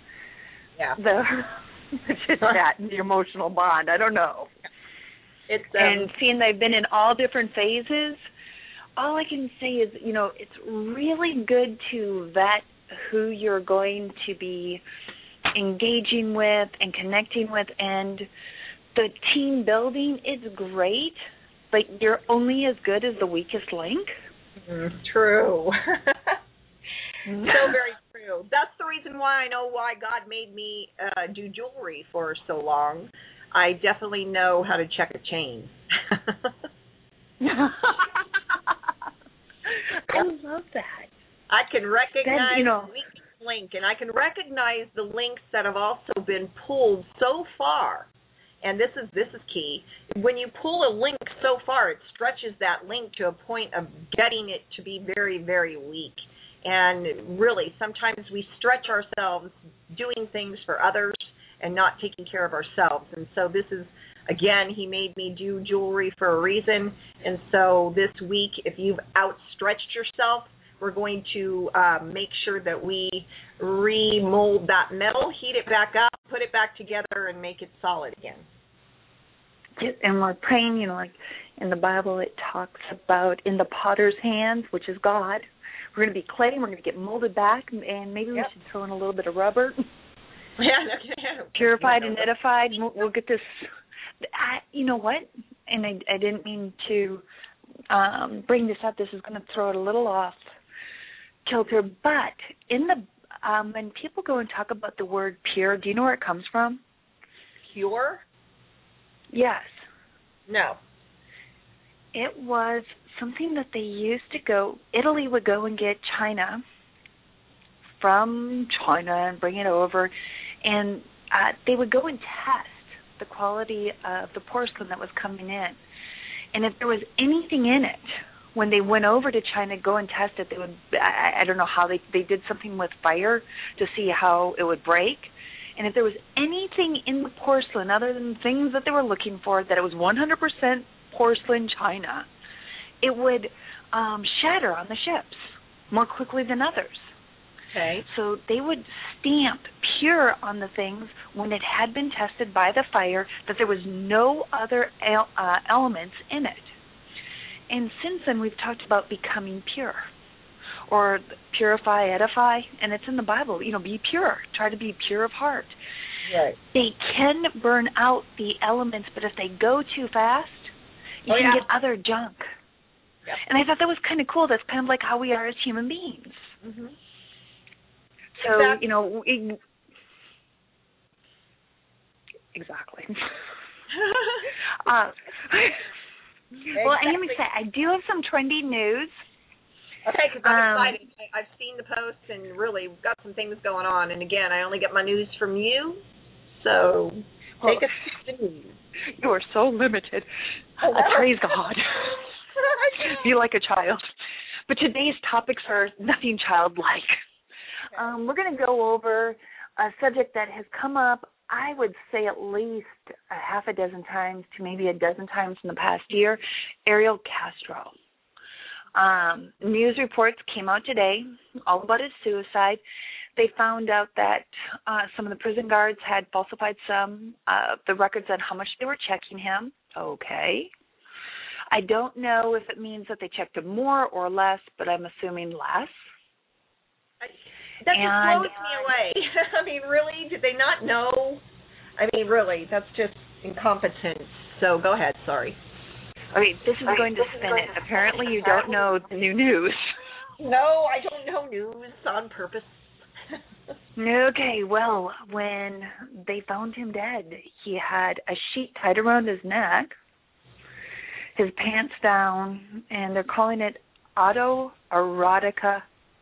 the emotional bond. I don't know. And seeing they've been in all different phases, all I can say is, it's really good to vet who you're going to be engaging with and connecting with, and the team building is great, but you're only as good as the weakest link. True. So very true. That's the reason why I know why God made me do jewelry for so long. I definitely know how to check a chain. I love that. I can recognize the weak link, and I can recognize the links that have also been pulled so far. And this is key. When you pull a link so far, it stretches that link to a point of getting it to be very, very weak. And really, sometimes we stretch ourselves doing things for others, and not taking care of ourselves. And so this is, again, he made me do jewelry for a reason. And so this week, if you've outstretched yourself, we're going to make sure that we remold that metal, heat it back up, put it back together, and make it solid again. And we're praying, you know, like in the Bible it talks about in the potter's hands, which is God. We're going to be clay, and we're going to get molded back, and maybe we should throw in a little bit of rubber. Purified and edified. We'll get this. You know what? And I didn't mean to bring this up. This is going to throw it a little off kilter. But in the when people go and talk about the word pure, do you know where it comes from? Pure? Yes. No. It was something that they used to go. Italy would go and get china from China and bring it over, and they would go and test the quality of the porcelain that was coming in. And if there was anything in it, when they went over to China, go and test it, they would, I don't know how, they did something with fire to see how it would break. And if there was anything in the porcelain other than things that they were looking for, that it was 100% porcelain china, it would shatter on the ships more quickly than others. Okay. So they would stamp pure on the things when it had been tested by the fire, that there was no other elements in it. And since then, we've talked about becoming pure, or purify, edify, and it's in the Bible. You know, be pure. Try to be pure of heart. Right. They can burn out the elements, but if they go too fast, you can get other junk. Yep. And I thought that was kind of cool. That's kind of like how we are as human beings. Mm-hmm. So, exactly. You know, exactly. Well, I am excited. I do have some trendy news. Okay, because I'm excited. I've seen the posts, and really, we've got some things going on. And again, I only get my news from you, so take us to the news. You are so limited. Praise God. Be like a child. But today's topics are nothing childlike. We're going to go over a subject that has come up, I would say, at least a half a dozen times to maybe a dozen times in the past year, Ariel Castro. News reports came out today all about his suicide. They found out that some of the prison guards had falsified some of the records on how much they were checking him. Okay. I don't know if it means that they checked him more or less, but I'm assuming less. That just blows me away. I mean, really? Did they not know? I mean, really, that's just incompetence. So go ahead, sorry. Okay, this is going to spin it. Apparently you don't know the new news. No, I don't know news on purpose. Okay, well, when they found him dead, he had a sheet tied around his neck, his pants down, and they're calling it autoerotic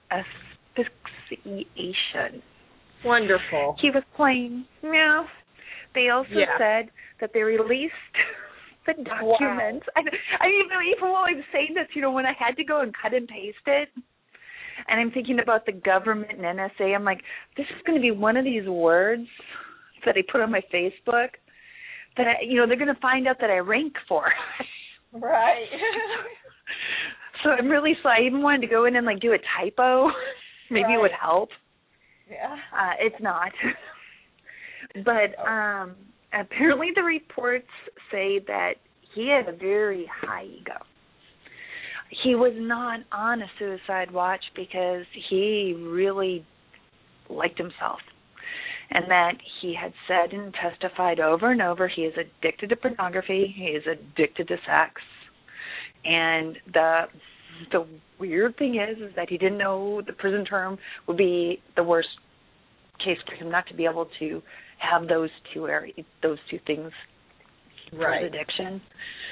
asphyxiation. Wonderful. He was plain. Yeah. They also said that they released the documents. Wow. I mean, even while I'm saying this, you know, when I had to go and cut and paste it, and I'm thinking about the government and NSA, I'm like, this is going to be one of these words that I put on my Facebook that, they're going to find out that I rank for. Right. So I'm really slow. I even wanted to go in and, do a typo. Maybe it would help. Yeah. It's not. But apparently the reports say that he had a very high ego. He was not on a suicide watch because he really liked himself, and that he had said and testified over and over he is addicted to pornography, he is addicted to sex, and the weird thing is that he didn't know the prison term would be the worst case for him not to be able to have those two things for his addiction.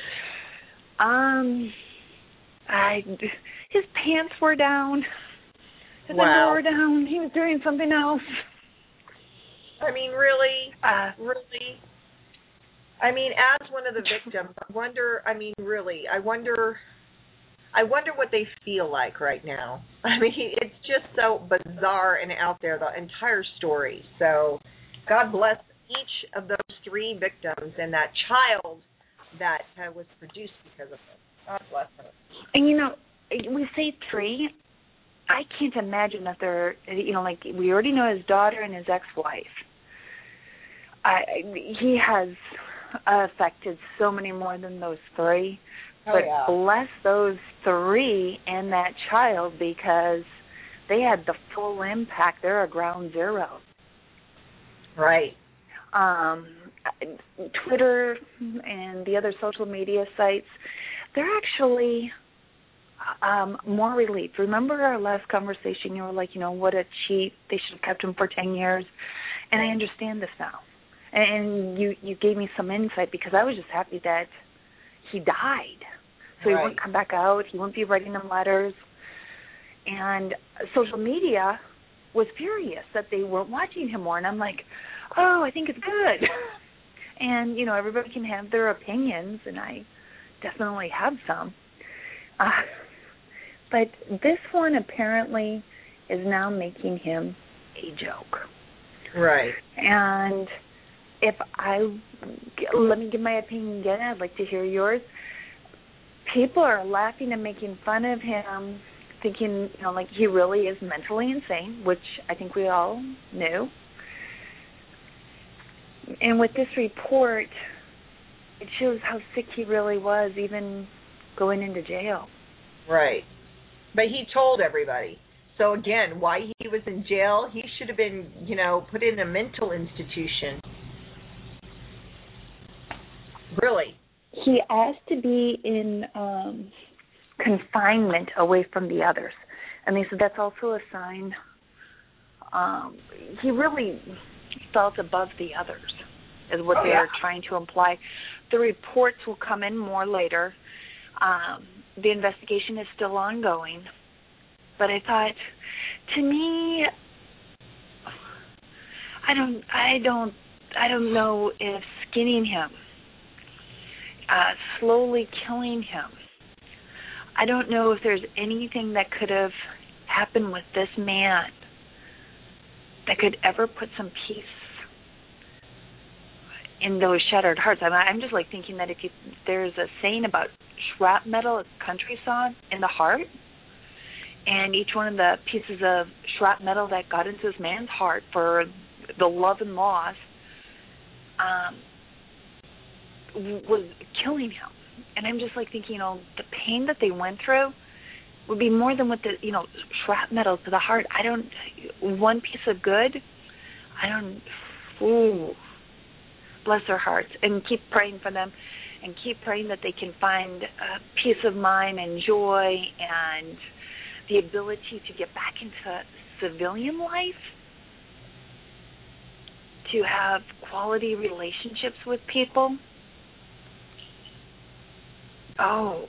His pants were down. His underwear were down. He was doing something else. I mean, really? Really? I mean, as one of the victims, I wonder what they feel like right now. I mean, it's just so bizarre and out there, the entire story. So God bless each of those three victims and that child that was produced because of it. God bless her. And we say three. I can't imagine that they're, like we already know his daughter and his ex-wife. He has affected so many more than those three. But bless those three and that child, because they had the full impact. They're a ground zero. Right. Twitter and the other social media sites, they're actually more relieved. Remember our last conversation? You were like, what a cheat. They should have kept him for 10 years. And I understand this now. And you gave me some insight, because I was just happy that he died. So he wouldn't come back out. He wouldn't be writing them letters. And social media was furious that they weren't watching him more. And I'm like, oh, I think it's good. And, everybody can have their opinions, and I definitely have some. But this one apparently is now making him a joke. Right. And let me give my opinion again. I'd like to hear yours. People are laughing and making fun of him, thinking, like he really is mentally insane, which I think we all knew. And with this report, it shows how sick he really was, even going into jail. Right. But he told everybody. So again, why he was in jail, he should have been, put in a mental institution. Really. He asked to be in confinement away from the others. And they said that's also a sign. He really felt above the others, is what they're trying to imply. The reports will come in more later. The investigation is still ongoing. But I thought, to me, I don't know if skinning him, slowly killing him, I don't know if there's anything that could have happened with this man that could ever put some peace in those shattered hearts. I'm just thinking that if there's a saying about shrapnel, a country song, in the heart, and each one of the pieces of shrapnel that got into this man's heart for the love and loss was killing him. And I'm just thinking, the pain that they went through would be more than what the, shrapnel to the heart. One piece of good, bless their hearts, and keep praying for them, and keep praying that they can find peace of mind and joy and the ability to get back into civilian life, to have quality relationships with people. Oh,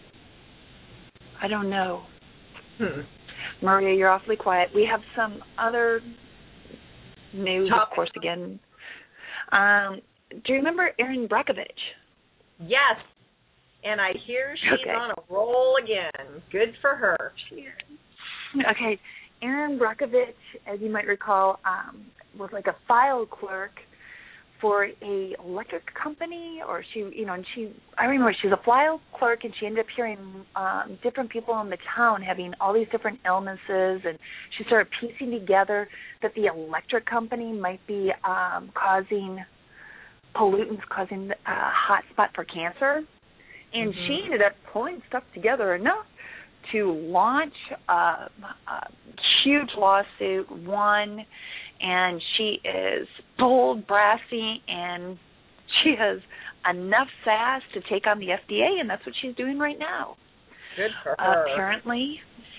I don't know. Maria, you're awfully quiet. We have some other news, of course, again. Do you remember Erin Brockovich? Yes. And I hear she's on a roll again. Good for her. Okay. Erin Brockovich, as you might recall, was a file clerk for a electric company, or I remember she was a file clerk, and she ended up hearing different people in the town having all these different illnesses, and she started piecing together that the electric company might be causing pollutants, causing a hot spot for cancer. And she ended up pulling stuff together enough to launch a huge lawsuit, won, and she is bold, brassy, and she has enough sass to take on the FDA, and that's what she's doing right now. Good for her. Apparently,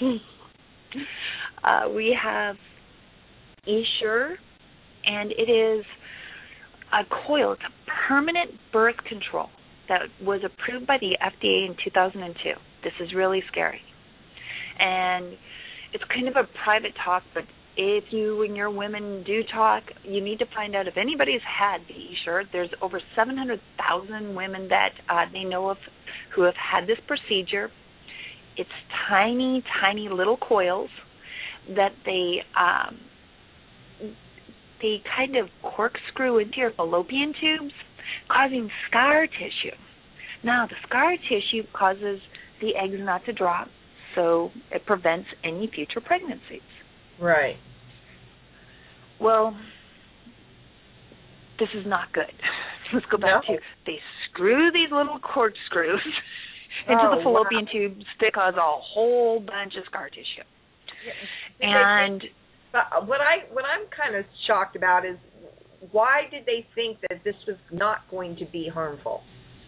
we have Essure, and it is a coil. It's a permanent birth control that was approved by the FDA in 2002. This is really scary. And it's kind of a private talk, but if you and your women do talk, you need to find out if anybody's had the Essure. There's over 700,000 women that they know of who have had this procedure. It's tiny, tiny little coils that they they kind of corkscrew into your fallopian tubes, causing scar tissue. Now, the scar tissue causes the eggs not to drop, so it prevents any future pregnancies. Right. Well, this is not good. Let's go back to, they screw these little corkscrews into the fallopian tubes that cause a whole bunch of scar tissue. Yeah. And what I'm kind of shocked about is, why did they think that this was not going to be harmful?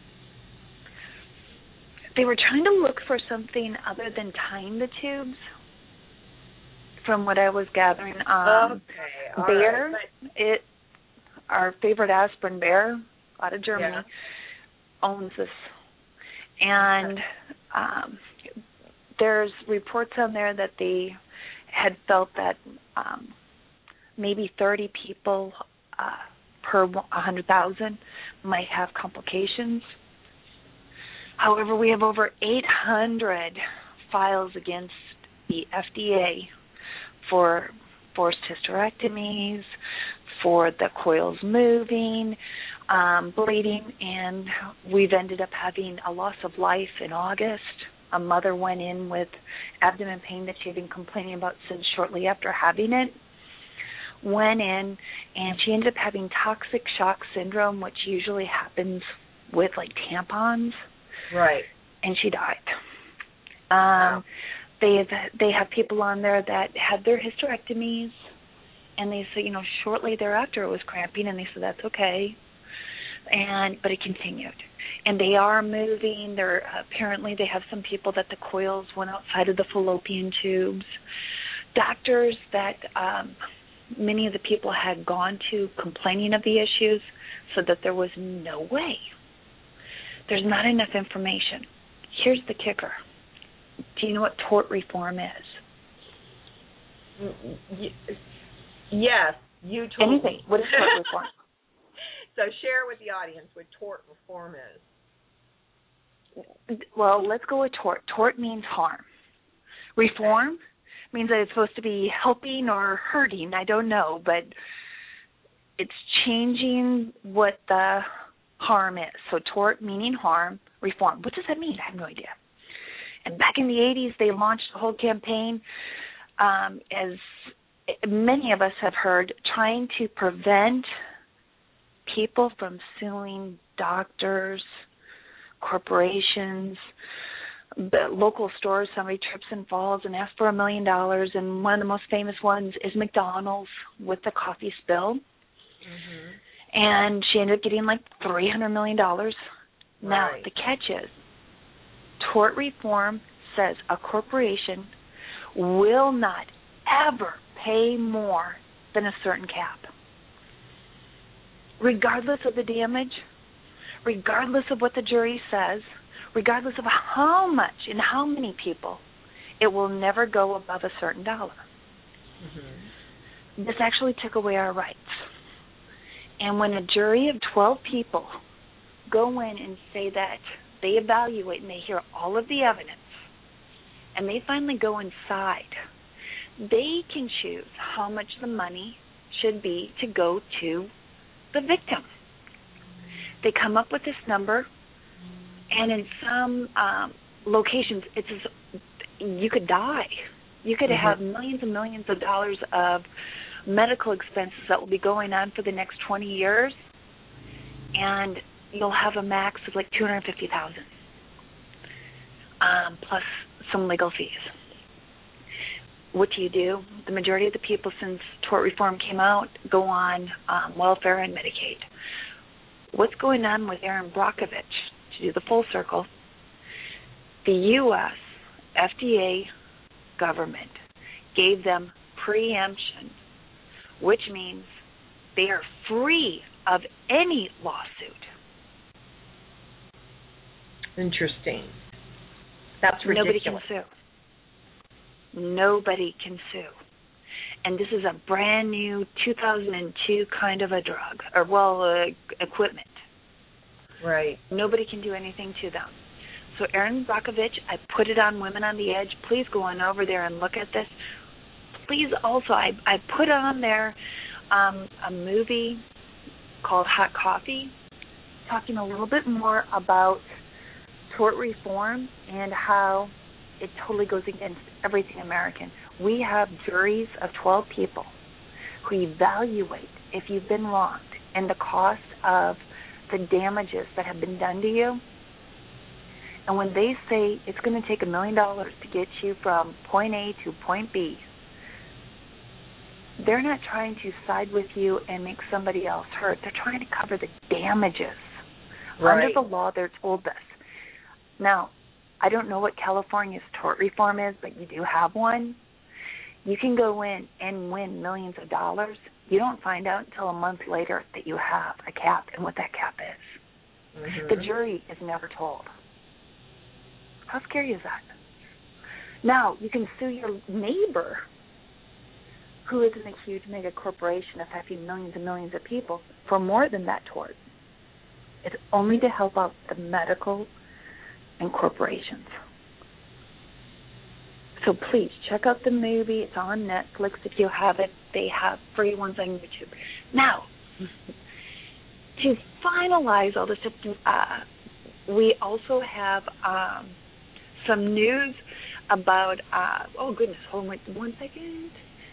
They were trying to look for something other than tying the tubes, from what I was gathering. Bayer, right. Our favorite aspirin, Bayer, out of Germany, owns this. And there's reports on there that they had felt that maybe 30 people per 100,000 might have complications. However, we have over 800 files against the FDA for forced hysterectomies, for the coils moving, bleeding, and we've ended up having a loss of life in August. A mother went in with abdomen pain that she had been complaining about since shortly after having it. Went in, and she ended up having toxic shock syndrome, which usually happens with, like, tampons. Right. And she died. Wow. They have people on there that had their hysterectomies, and they said, shortly thereafter it was cramping, and they said that's okay. But it continued. And they are moving. Apparently they have some people that the coils went outside of the fallopian tubes. Doctors that many of the people had gone to complaining of the issues said that there was no way. There's not enough information. Here's the kicker. Do you know what tort reform is? Yes, you told me. What is tort reform? So share with the audience what tort reform is. Well, let's go with tort. Tort means harm. Reform means that it's supposed to be helping or hurting. I don't know, but it's changing what the harm is. So tort meaning harm, reform. What does that mean? I have no idea. And back in the 80s, they launched a whole campaign, as many of us have heard, trying to prevent people from suing doctors, corporations, local stores. Somebody trips and falls and asks for $1 million, and one of the most famous ones is McDonald's with the coffee spill. Mm-hmm. And she ended up getting like $300 million. Right. Now, the catch is, tort reform says a corporation will not ever pay more than a certain cap, regardless of the damage, regardless of what the jury says, regardless of how much and how many people. It will never go above a certain dollar. Mm-hmm. This actually took away our rights. And when a jury of 12 people go in and say that they evaluate and they hear all of the evidence, and they finally go inside, they can choose how much the money should be to go to the victim. They come up with this number, and in some locations, you could die. You could have millions and millions of dollars of medical expenses that will be going on for the next 20 years, and you'll have a max of like $250,000, plus some legal fees. What do? The majority of the people, since tort reform came out, go on welfare and Medicaid. What's going on with Erin Brockovich, to do the full circle? The U.S. FDA government gave them preemption, which means they are free of any lawsuit. Interesting. That's ridiculous. Nobody can sue. Nobody can sue. And this is a brand new 2002 kind of a drug, or equipment. Right. Nobody can do anything to them. So Erin Brockovich, I put it on Women on the Edge. Please go on over there and look at this. Please also, I put on there a movie called Hot Coffee, talking a little bit more about tort reform and how it totally goes against everything American. We have juries of 12 people who evaluate if you've been wronged and the cost of the damages that have been done to you. And when they say it's going to take $1 million to get you from point A to point B, they're not trying to side with you and make somebody else hurt. They're trying to cover the damages. Right. Under the law, they're told this. Now, I don't know what California's tort reform is, but you do have one. You can go in and win millions of dollars. You don't find out until a month later that you have a cap and what that cap is. Mm-hmm. The jury is never told. How scary is that? Now, you can sue your neighbor, who is in a huge mega corporation affecting millions and millions of people, for more than that tort. It's only to help out the medical and corporations. So please, check out the movie. It's on Netflix if you have it. They have free ones on YouTube. Now, to finalize all this, we also have some news about, oh goodness, hold on 1 second.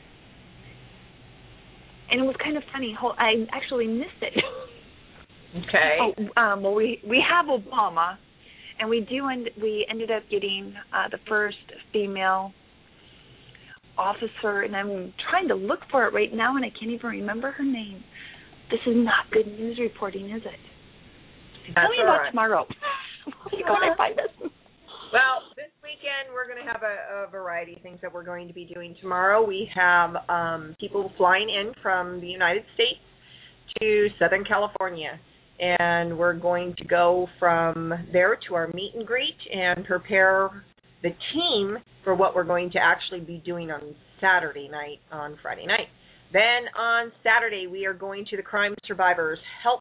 And it was kind of funny. I actually missed it. Okay. Well, we have Obama, and we ended up getting the first female officer, and I'm trying to look for it right now, and I can't even remember her name. This is not good news reporting, is it? Tell me about tomorrow. Can I find this? Well, this weekend we're going to have a variety of things that we're going to be doing tomorrow. We have people flying in from the United States to Southern California, and we're going to go from there to our meet and greet and prepare the team for what we're going to actually be doing on Saturday night, on Friday night. Then on Saturday we are going to the Crime Survivors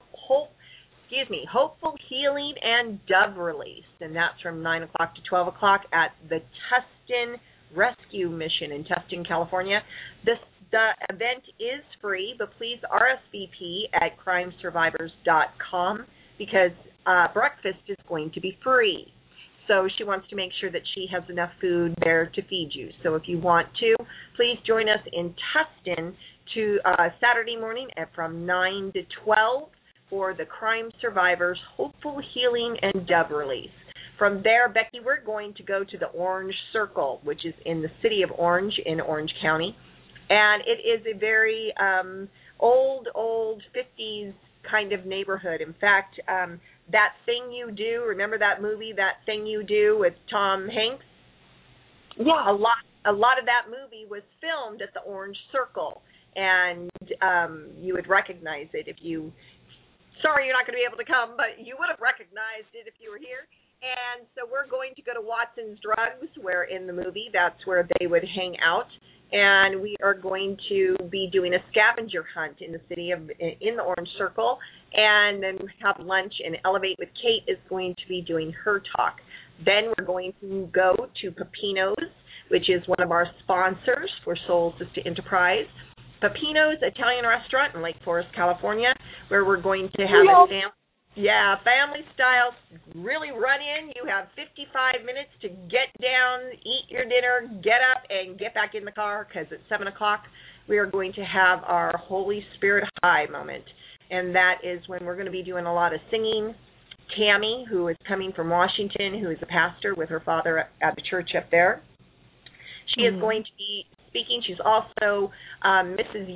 Hopeful Healing and Dove Release, and that's from 9 o'clock to 12 o'clock at the Tustin Rescue Mission in Tustin, California. The event is free, but please RSVP at crimesurvivors.com because breakfast is going to be free. So she wants to make sure that she has enough food there to feed you. So if you want to, please join us in Tustin to Saturday morning from 9 to 12 for the Crime Survivors Hopeful Healing and Dove Release. From there, Becky, we're going to go to the Orange Circle, which is in the city of Orange in Orange County. And it is a very old 50s kind of neighborhood. In fact, That Thing You Do, remember that movie, That Thing You Do with Tom Hanks? Yeah. A lot of that movie was filmed at the Orange Circle, and you would recognize it if you... Sorry you're not going to be able to come, but you would have recognized it if you were here. And so we're going to go to Watson's Drugs, where in the movie that's where they would hang out. And we are going to be doing a scavenger hunt in the Orange Circle, and then have lunch. And Elevate with Kate is going to be doing her talk. Then we're going to go to Peppino's, which is one of our sponsors for Soul Sister Enterprise. Peppino's Italian restaurant in Lake Forest, California, where we're going to have a family style, really run in. You have 55 minutes to get down, eat your dinner, get up, and get back in the car, because at 7 o'clock we are going to have our Holy Spirit High moment. And that is when we're going to be doing a lot of singing. Tammy, who is coming from Washington, who is a pastor with her father at the church up there, she is going to be speaking. She's also Mrs.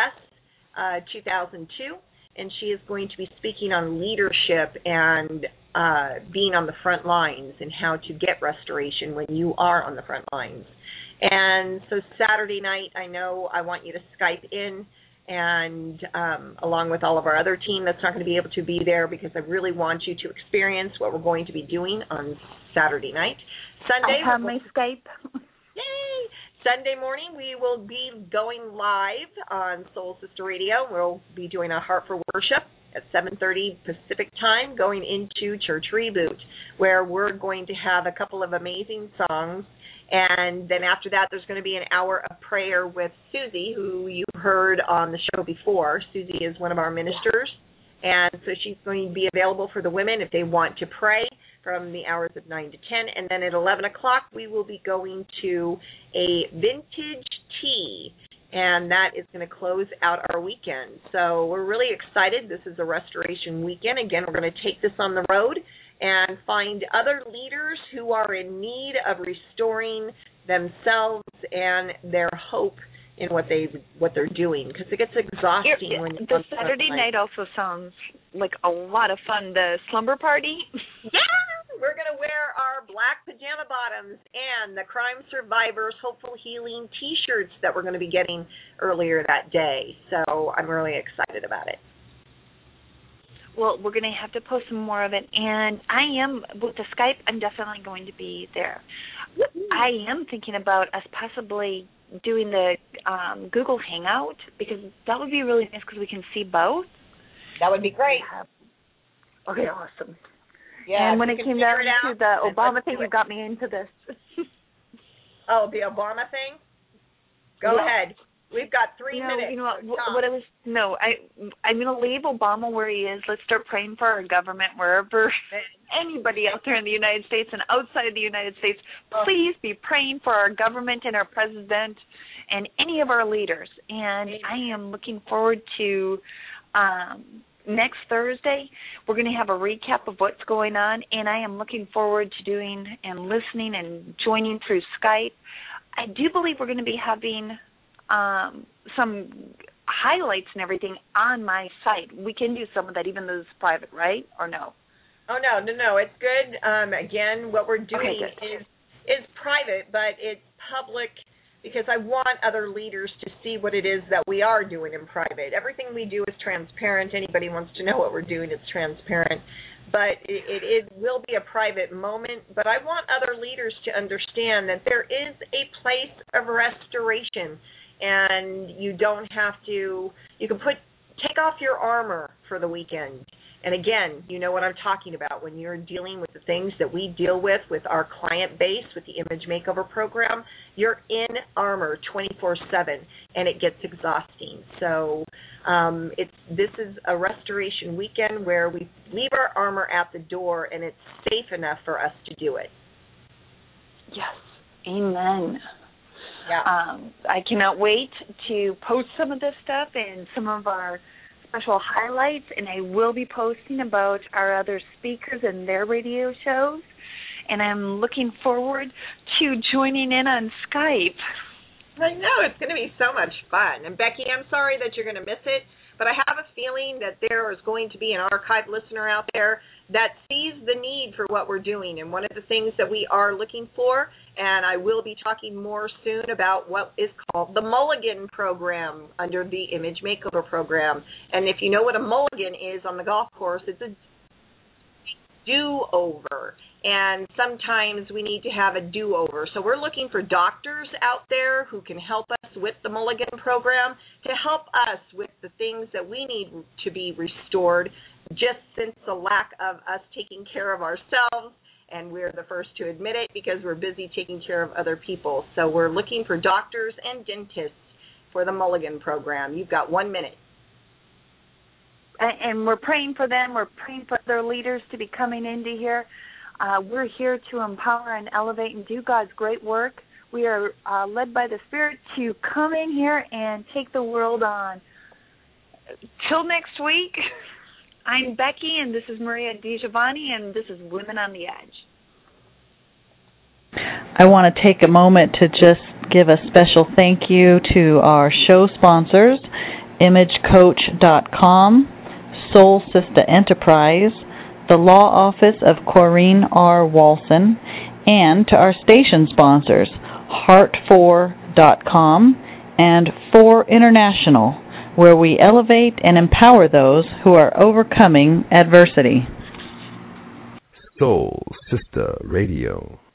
U.S. 2002, and she is going to be speaking on leadership and being on the front lines and how to get restoration when you are on the front lines. And so Saturday night, I want you to Skype in, and along with all of our other team that's not going to be able to be there, because I really want you to experience what we're going to be doing on Saturday night. Sunday, I have my Skype. Yay! Sunday morning, we will be going live on Soul Sister Radio. We'll be doing a Heart for Worship at 7:30 Pacific time, going into Church Reboot, where we're going to have a couple of amazing songs, And then after that, there's going to be an hour of prayer with Susie, who you heard on the show before. Susie is one of our ministers, and so she's going to be available for the women if they want to pray from the hours of 9 to 10. And then at 11 o'clock, we will be going to a vintage tea, and that is going to close out our weekend. So we're really excited. This is a restoration weekend. Again, we're going to take this on the road and find other leaders who are in need of restoring themselves and their hope in what they're doing, because it gets exhausting. When the Saturday night also sounds like a lot of fun. The slumber party. Yeah, we're going to wear our black pajama bottoms and the Crime Survivors Hopeful Healing T-shirts that we're going to be getting earlier that day. So I'm really excited about it. Well, we're going to have to post some more of it. And I am, with the Skype, I'm definitely going to be there. I am thinking about us possibly doing the Google Hangout, because that would be really nice because we can see both. That would be great. Okay, awesome. Yeah, and when it came down to the Obama thing, you got me into this. Oh, the Obama thing? Go ahead. We've got 3 minutes. You know what I was? No, I'm going to leave Obama where he is. Let's start praying for our government wherever anybody out there in the United States and outside the United States. Please be praying for our government and our president and any of our leaders. And I am looking forward to next Thursday. We're going to have a recap of what's going on, and I am looking forward to doing and listening and joining through Skype. I do believe we're going to be having some highlights and everything on my site. We can do some of that, even though it's private, right? Or no? Oh, no. It's good. Again, what we're doing is private, but it's public because I want other leaders to see what it is that we are doing in private. Everything we do is transparent. Anybody wants to know what we're doing, it's transparent. But it will be a private moment. But I want other leaders to understand that there is a place of restoration. And you don't have to, you can take off your armor for the weekend. And again, you know what I'm talking about when you're dealing with the things that we deal with our client base, with the Image Makeover Program. You're in armor 24/7, and it gets exhausting. So this is a restoration weekend where we leave our armor at the door, and it's safe enough for us to do it. Yes. Amen. Yeah. I cannot wait to post some of this stuff and some of our special highlights, and I will be posting about our other speakers and their radio shows, and I'm looking forward to joining in on Skype. I know, it's going to be so much fun. And Becky, I'm sorry that you're going to miss it, but I have a feeling that there is going to be an archive listener out there that sees the need for what we're doing. And one of the things that we are looking for, and I will be talking more soon about what is called the Mulligan Program under the Image Makeover Program. And if you know what a mulligan is on the golf course, it's a do-over. And sometimes we need to have a do-over. So we're looking for doctors out there who can help us with the Mulligan Program to help us with the things that we need to be restored, just since the lack of us taking care of ourselves, and we're the first to admit it because we're busy taking care of other people. So we're looking for doctors and dentists for the Mulligan Program. You've got 1 minute. And we're praying for them. We're praying for their leaders to be coming into here. We're here to empower and elevate and do God's great work. We are led by the Spirit to come in here and take the world on. Till next week, I'm Becky, and this is Maria DiGiovanni, and this is Women on the Edge. I want to take a moment to just give a special thank you to our show sponsors, ImageCoach.com, Soul Sister Enterprise, the Law Office of Corrine R. Walson, and to our station sponsors, Heart4.com and 4 International, where we elevate and empower those who are overcoming adversity. Soul Sister Radio.